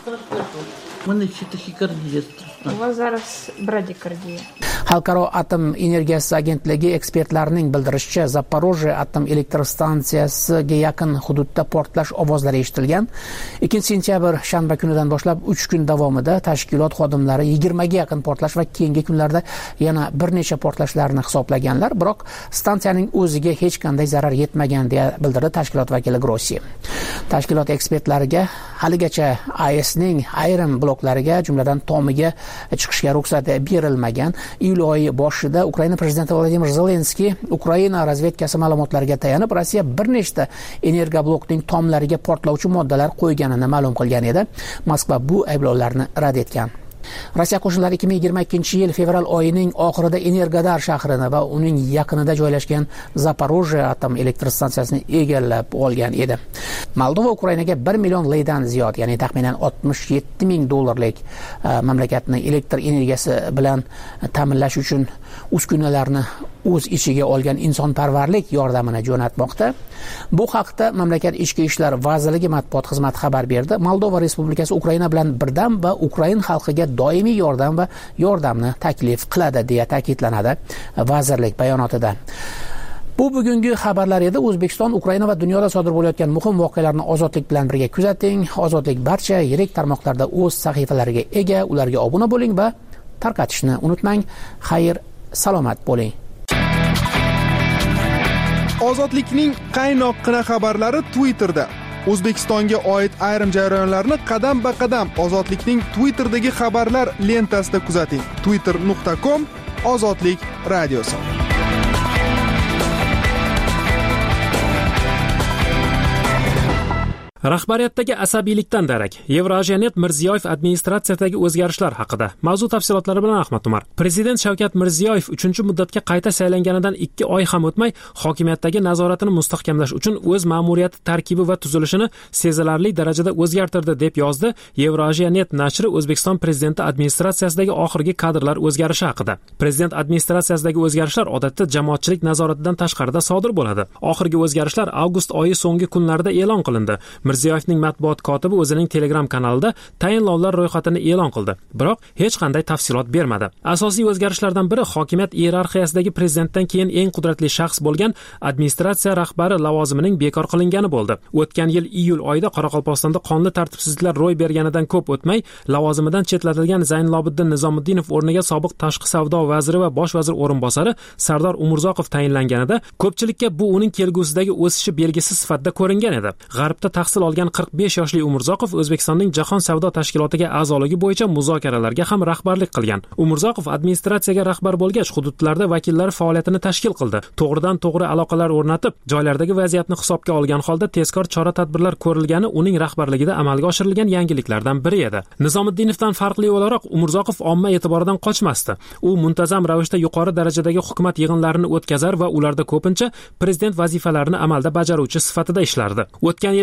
Xalqaro atom energiyasi agentligi ekspertlarining bildirishicha, Zaporojye atom elektr stansiyasiga yaqin hududda portlash ovozlari eshitilgan. 2-sentyabr shanba kunidan boshlab 3 kun davomida tashkilot xodimlari 20 ga yaqin portlash va keyingi kunlarda yana bir necha portlashlarni hisoblaganlar, biroq stansiyaning o'ziga hech qanday zarar yetmagan deya bildirdi tashkilot vakili Grossi. Tashkilot ekspertlariga haligacha AESning ayrim bloklariga, jumladan tomiga chiqishga ruxsat berilmagan. Iyul oyi boshida Ukraina prezidenti Vladimir Zelenskiy Ukraina razvedkasi ma'lumotlariga tayanib Rossiya bir nechta energoblokning tomlariga portlovchi moddalar qo'yganini ma'lum qilgan edi. Moskva bu ayblovlarni rad etgan. Rossiya qo'shinlari 2022-yil fevral oyining oxirida Energodar shahrini va uning yaqinida joylashgan Zaporojye atom elektr stansiyasini egallab olgan edi. Moldova Ukrainaga 1 million leydan ziyod, ya'ni taxminan $67,000 mamlakatning elektr energiyasi bilan ta'minlash uchun uskunalarni o'z ichiga olgan insonparvarlik yordamini jo'natmoqda. Bu haqda mamlakat ichki ishlar vazirligi matbuot xizmati xabar berdi. Moldova Respublikasi Ukraina bilan birdam va Ukrain xalqiga doimiy yordam va yordamni taklif qiladi deya ta'kidlanadi vazirlik bayonotida. Bu bugungi xabarlar edi. O'zbekiston, Ukraina va dunyoda sodir bo'layotgan muhim voqealarni Ozodlik bilan birga kuzating. Ozodlik barcha yirik tarmoqlarda o'z sahifalariga ega. Ularga obuna bo'ling va tarqatishni unutmang. Xayr, salomat bo'ling. Ozodlikning qaynoqqina xabarlari Twitterda. O'zbekistonga oid ayrim jarayonlarni qadam-ba-qadam Ozodlikning Twitterdagi xabarlar lentasida kuzating. twitter.com/ozodlik radiosi. Rahbariyatdagi asabiylikdan darak. Yevrosiyanet Mirziyoyev administratsiyasidagi o'zgarishlar haqida. Mavzu tafsilotlari bilan Ahmad Umar. Prezident Shavkat Mirziyoyev 3-muddatga qayta saylanganidan 2 oy ham o'tmay hokimiyatdagi nazoratini mustahkamlash uchun o'z ma'muriyati tarkibi va tuzilishini sezilarli darajada o'zgartirdi deb yozdi Yevrosiyanet nashri O'zbekiston prezidenti administratsiyasidagi oxirgi kadrlar o'zgarishi haqida. Prezident administratsiyasidagi o'zgarishlar odatda jamoatchilik nazoratidan tashqarida sodir bo'ladi. Oxirgi o'zgarishlar avgust oyi so'nggi kunlarida e'lon qilindi. Mirziyoyevning matbuot kotibi o'zining Telegram kanalida tayinlovlar ro'yxatini e'lon qildi, biroq hech qanday tafsilot bermadi. Asosiy o'zgarishlardan biri hokimiyat iyerarxiyasidagi prezidentdan keyin eng qudratli shaxs bo'lgan administratsiya rahbari lavozimining bekor qilingani bo'ldi. O'tgan yil iyul oyida Qoraqalpog'istonda qonli tartibsizliklar ro'y berganidan ko'p o'tmay lavozimidan chetlatilgan Zaynlobiddin Nizomiddinov o'rniga sobiq tashqi savdo vaziri va bosh vazir o'rinbosari Sardor Umurzoqov tayinlanganida ko'pchilikka bu uning kelgusidagi o'sishi belgisi sifatida ko'ringan edi. G'arbda tahsil olgan 45 yoshli Umurzoqov O'zbekistonning Jahon savdo tashkilotiga a'zoligi bo'yicha muzokaralarga ham rahbarlik qilgan. Umurzoqov administratsiyaga rahbar bo'lgach, hududlarda vakillari faoliyatini tashkil qildi. To'g'ridan-to'g'ri aloqalar o'rnatib, joylardagi vaziyatni hisobga olgan holda tezkor chora-tadbirlar ko'rilgani uning rahbarligida amalga oshirilgan yangiliklardan biri edi. Nizomiddinovdan farqli o'laroq Umurzoqov omma e'tiboridan qochmasdi. U muntazam ravishda yuqori darajadagi hukumat yig'inlarini o'tkazar va ularda ko'pincha prezident vazifalarini amalda bajaruvchi sifatida ishlardi. O'tgan yil sentyabr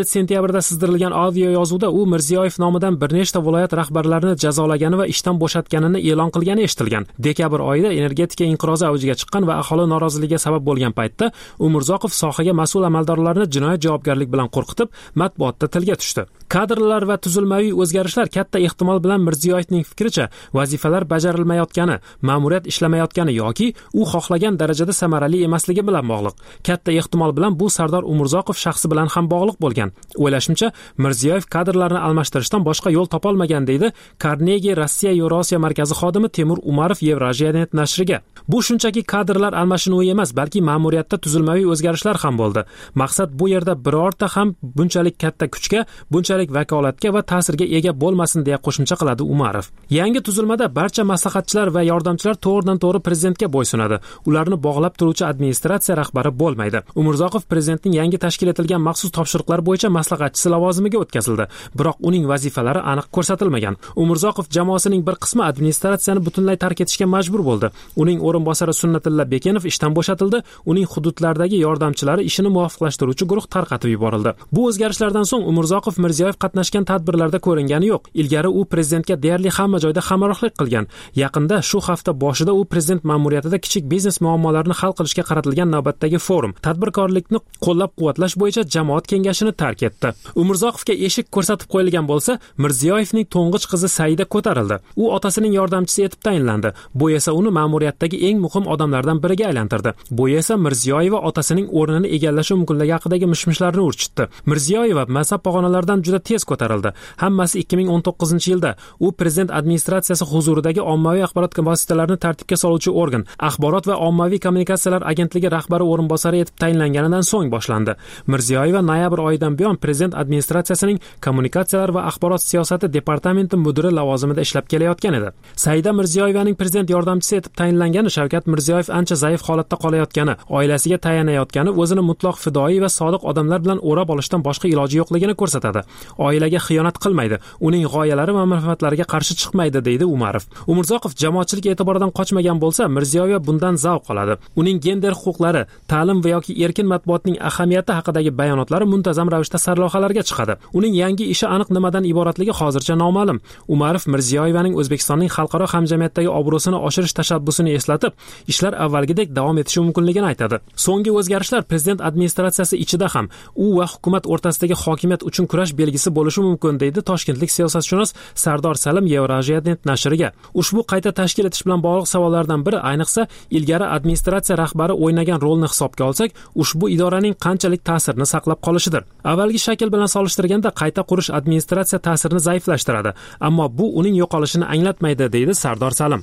noyabrda sizdirilgan audio yozuvda u Mirziyoyev nomidan bir nechta viloyat rahbarlarini jazolagani va ishdan bo'shatganini e'lon qilgani eshitilgan. Dekabr oyida energetika inqirozi avjiga chiqqan va aholi noroziligiga sabab bo'lgan paytda Umurzoqov sohaga mas'ul amaldorlarni jinoyat javobgarlik bilan qo'rqitib, matbuotda tilga tushdi. Kadrlar va tuzilmaviy o'zgarishlar katta ehtimol bilan Mirziyoyevning fikricha vazifalar bajarilmayotgani, ma'muriyat ishlamayotgani yoki u xohlagan darajada samarali emasligi bilan bog'liq. Katta ehtimol bilan bu Sardor Umurzoqov shaxsi bilan ham bog'liq bo'lgan. O'ylashimcha, Mirziyoyev kadrlarni almashtirishdan boshqa yo'l topolmagan deydi Carnegie Rossiya Yevrosiyo markazi xodimi Temur Umarov Evrasiyanet nashriga. Bu shunchaki kadrlar almashinuvi emas, balki ma'muriyatda tuzilmaviy o'zgarishlar ham bo'ldi. Maqsad bu yerda birorta ham bunchalik katta kuchga, bunchalik vakolatga va ta'sirga ega bo'lmasin deya qo'shimcha qiladi Umarov. Yangi tuzilmada barcha maslahatchilar va yordamchilar to'g'ridan-to'g'ri prezidentga bo'ysunadi. Ularni bog'lab turuvchi administratsiya rahbari bo'lmaydi. Umurzoqov prezidentning yangi tashkil etilgan maxsus topshiriqlar bo'yicha maslahatchisi lavozimiga o'tkazildi. Biroq uning vazifalari aniq ko'rsatilmagan. Umurzoqov jamoasining bir qismi administratsiyani butunlay tark etishga majbur bo'ldi. Uning o'rinbosari Sunnatilla Bekenov ishdan bo'shatildi. Uning hududlardagi yordamchilari ishini muvofiqlashtiruvchi guruh tarqatib yuborildi. Bu o'zgarishlardan so'ng Umurzoqov Mirziyoyev qatnashgan tadbirlarda ko'ringani yo'q. Ilgari u prezidentga deyarli hamma joyda hamrohlik qilgan. Yaqinda shu hafta boshida u prezident ma'muriyatida kichik biznes muammolarini hal qilishga qaratilgan navbatdagi forum, tadbirkorlikni qo'llab-quvvatlash bo'yicha jamoat kengashini tark etdi. Umurzoqovga eshik ko'rsatib qo'yilgan bo'lsa, Mirziyoyevning to'ng'ich qizi Saida ko'tarildi. U otasining yordamchisi etib tayinlandi. Bu esa uni ma'muriyatdagi eng muhim odamlardan biriga aylantirdi. Bu esa Mirziyoyeva otasining o'rnini egallashi mumkinligi haqidagi mishmishlarni urchitdi. Mirziyoyeva mansab pog'onalaridan juda tez ko'tarildi. Hammasi 2019-yilda. U prezident administratsiyasi huzuridagi ommaviy axborot vositalarini tartibga soluvchi organ, Axborot va ommaviy kommunikatsiyalar agentligi rahbari o'rinbosari etib tayinlanganidan so'ng boshlandi. Mirziyoyeva noyabr oyidan buyon prezident administratsiyasining kommunikatsiyalar va axborot siyosati departamenti mudiri lavozimida ishlab kelayotgan edi. Saida Mirziyoyevaning prezident yordamchisi etib tayinlangani Shavkat Mirziyoyev ancha zaif holatda qolayotgani, oilasiga tayanayotgani o'zini mutloq fidoyi va sodiq odamlar bilan o'rab olishdan boshqa iloji yo'qligini ko'rsatadi. Oilaga xiyonat qilmaydi, uning g'oyalari va manfaatlariga qarshi chiqmaydi, deydi Umarov. Umurzoqov jamoatchilik e'tiboridan qochmagan bo'lsa, Mirziyoyeva bundan zavq oladi. Uning gender huquqlari, ta'lim va yoki erkin matbuotning ahamiyati haqidagi bayonotlari muntazam ravishda sarlavhalarga chiqadi. Uning yangi ishi aniq nimadan iboratligi hozircha noma'lum. Umarov Mirziyoyevaning O'zbekistonning xalqaro hamjamiyatdagi obro'sini oshirish tashabbusini eslatib, ishlar avvalgidek davom etishi mumkinligini aytadi. So'nggi o'zgarishlar prezident administratsiyasi ichida ham u va hukumat o'rtasidagi hokimiyat uchun kurash belgisi bo'lishi mumkin, deydi toshkentlik siyosatshunos Sardor Salim Evrasiyanet nashriga. Ushbu qayta tashkil etish bilan bog'liq savollardan biri, ayniqsa ilgari administratsiya rahbari o'ynagan rolni hisobga olsak, ushbu idoraning qanchalik ta'sirini saqlab qolishidir. Avvalgi shakl bilan solishtirganda qayta qurish administratsiya ta'sirini zaiflashtiradi, ammo bu uning yo'qolishini anglatmaydi, deydi Sardor Salim.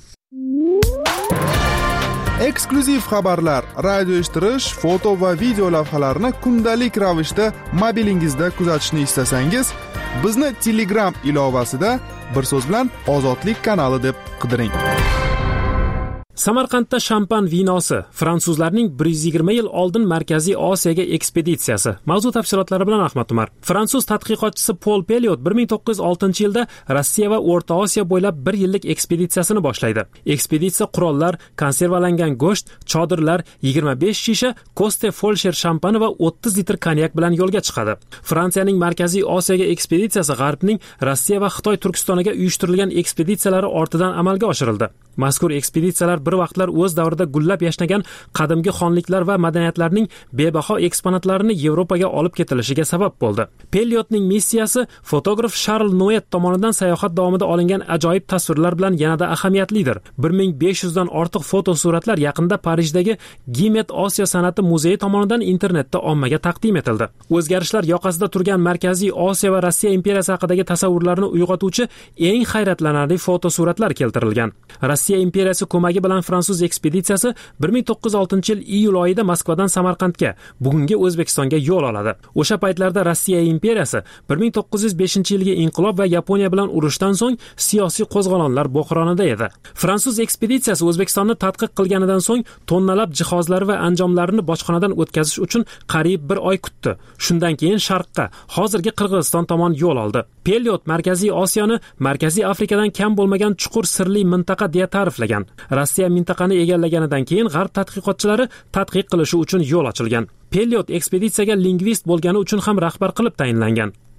Eksklyuziv xabarlar, radio eshittirish, foto va video lavhalarni kundalik ravishda mobilingizda kuzatishni istasangiz, bizni Telegram ilovasida bir so'z bilan Ozodlik kanali deb qidiring. Samarqandda shampan vinosi, fransuzlarning 120 yil oldin Markaziy Osiyoga ekspeditsiyasi. Mavzu tafsilotlari bilan Ahmad Umar. Fransuz tadqiqotchisi Paul Pelliot 1906-yilda Rossiya va O'rta Osiyo bo'ylab 1 yillik ekspeditsiyasini boshlaydi. Ekspeditsiya qurollar, konservalangan go'sht, chodirlar, 25 shisha Koste Folsher shampani va 30 litr konyak bilan yo'lga chiqadi. Fransiyaning Markaziy Osiyoga ekspeditsiyasi G'arbning Rossiya va Xitoy Turkistoniga uyushtirilgan ekspeditsiyalari ortidan amalga oshirildi. Mazkur ekspeditsiyalar bir vaqtlar o'z davrida gullab yashnagan qadimgi xonliklar va madaniyatlarning bebaho eksponatlarini Yevropaga olib ketilishiga sabab bo'ldi. Pelliotning missiyasi fotograf Charles Noet tomonidan sayohat davomida olingan ajoyib tasvirlar bilan yanada ahamiyatlidir. 1500 dan ortiq fotosuratlar yaqinda Parijdagi Gimet Osiyo san'ati muzeyi tomonidan internetda ommaga taqdim etildi. O'zgarishlar yoqasida turgan Markaziy Osiyo va Rossiya imperiyasi haqidagi tasavvurlarni uyg'otuvchi eng hayratlanarli fotosuratlar keltirilgan. Rossiya imperiyasi ko'magi bilan fransuz ekspeditsiyasi 1906-yil iyul oyida Moskvadan Samarqandga, bugungi O'zbekistonga yo'l oladi. O'sha paytlarda Rossiya imperiyasi 1905-yilgi inqilob va Yaponiya bilan urushdan so'ng siyosiy qo'zg'olonlar bo'hronida edi. Fransuz ekspeditsiyasi O'zbekistonni tadqiq qilganidan so'ng tonnalab jihozlar va anjomlarini bojxonadan o'tkazish uchun qariyb 1 oy kutdi. Shundan keyin sharqqa, hozirgi Qirg'iziston tomon yo'l oldi. Pelliot Markaziy Osiyoni Markaziy Afrikadan kam bo'lmagan chuqur sirli mintaqa deya ta'riflagan. Rossiya mintaqani egallaganidan keyin G'arb tadqiqotchilari tadqiq qilishi uchun yo'l ochilgan. Pelliot ekspeditsiyaga lingvist bo'lgani uchun ham rahbar qilib tayinlangan.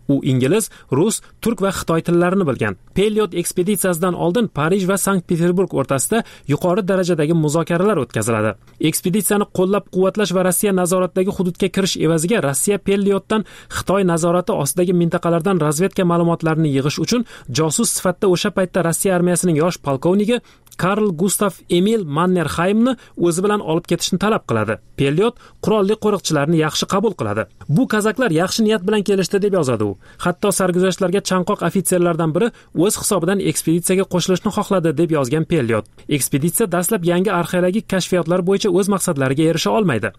U ingliz, rus, turk va xitoy tillarini bilgan. Pelyot ekspeditsiyasidan oldin Parij va Sankt-Peterburg o'rtasida yuqori darajadagi muzokaralar o'tkaziladi. Ekspeditsiyani qo'llab-quvvatlash va Rossiya nazoratidagi hududga kirish evaziga Rossiya Pelyotdan Xitoy nazorati ostidagi mintaqalardan razvedka ma'lumotlarini yig'ish uchun josus sifatida o'sha paytda Rossiya armiyasining yosh polkovniki Karl Gustav Emil Mannerheimni o'zi bilan olib ketishni talab qiladi. Pelyot qurolli qo'riqchilarni yaxshi qabul qiladi. Bu kazaklar yaxshi niyat bilan kelishdi deb yozadi u. Hatto sarguzashtlarga chanqoq ofitserlardan biri o'z hisobidan ekspeditsiyaga qo'shilishni xohladi deb yozgan Pelyot. Ekspeditsiya dastlab yangi arxeologik kashfiyotlar bo'yicha o'z maqsadlariga erisha olmaydi.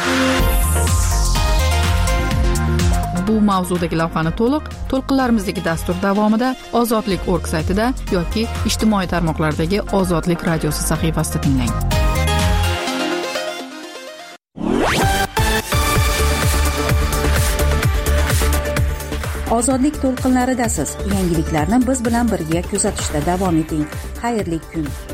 Bu mavzudagi lavhani to'lqinlarimizdagi dastur davomida ozodlik.org saytida yoki ijtimoiy tarmoqlardagi Ozodlik radiosi sahifasida tinglang. Ozodlik to'lqinlaridasiz. Yangiliklarni biz bilan birga kuzatishda davom eting. Xayrli kun.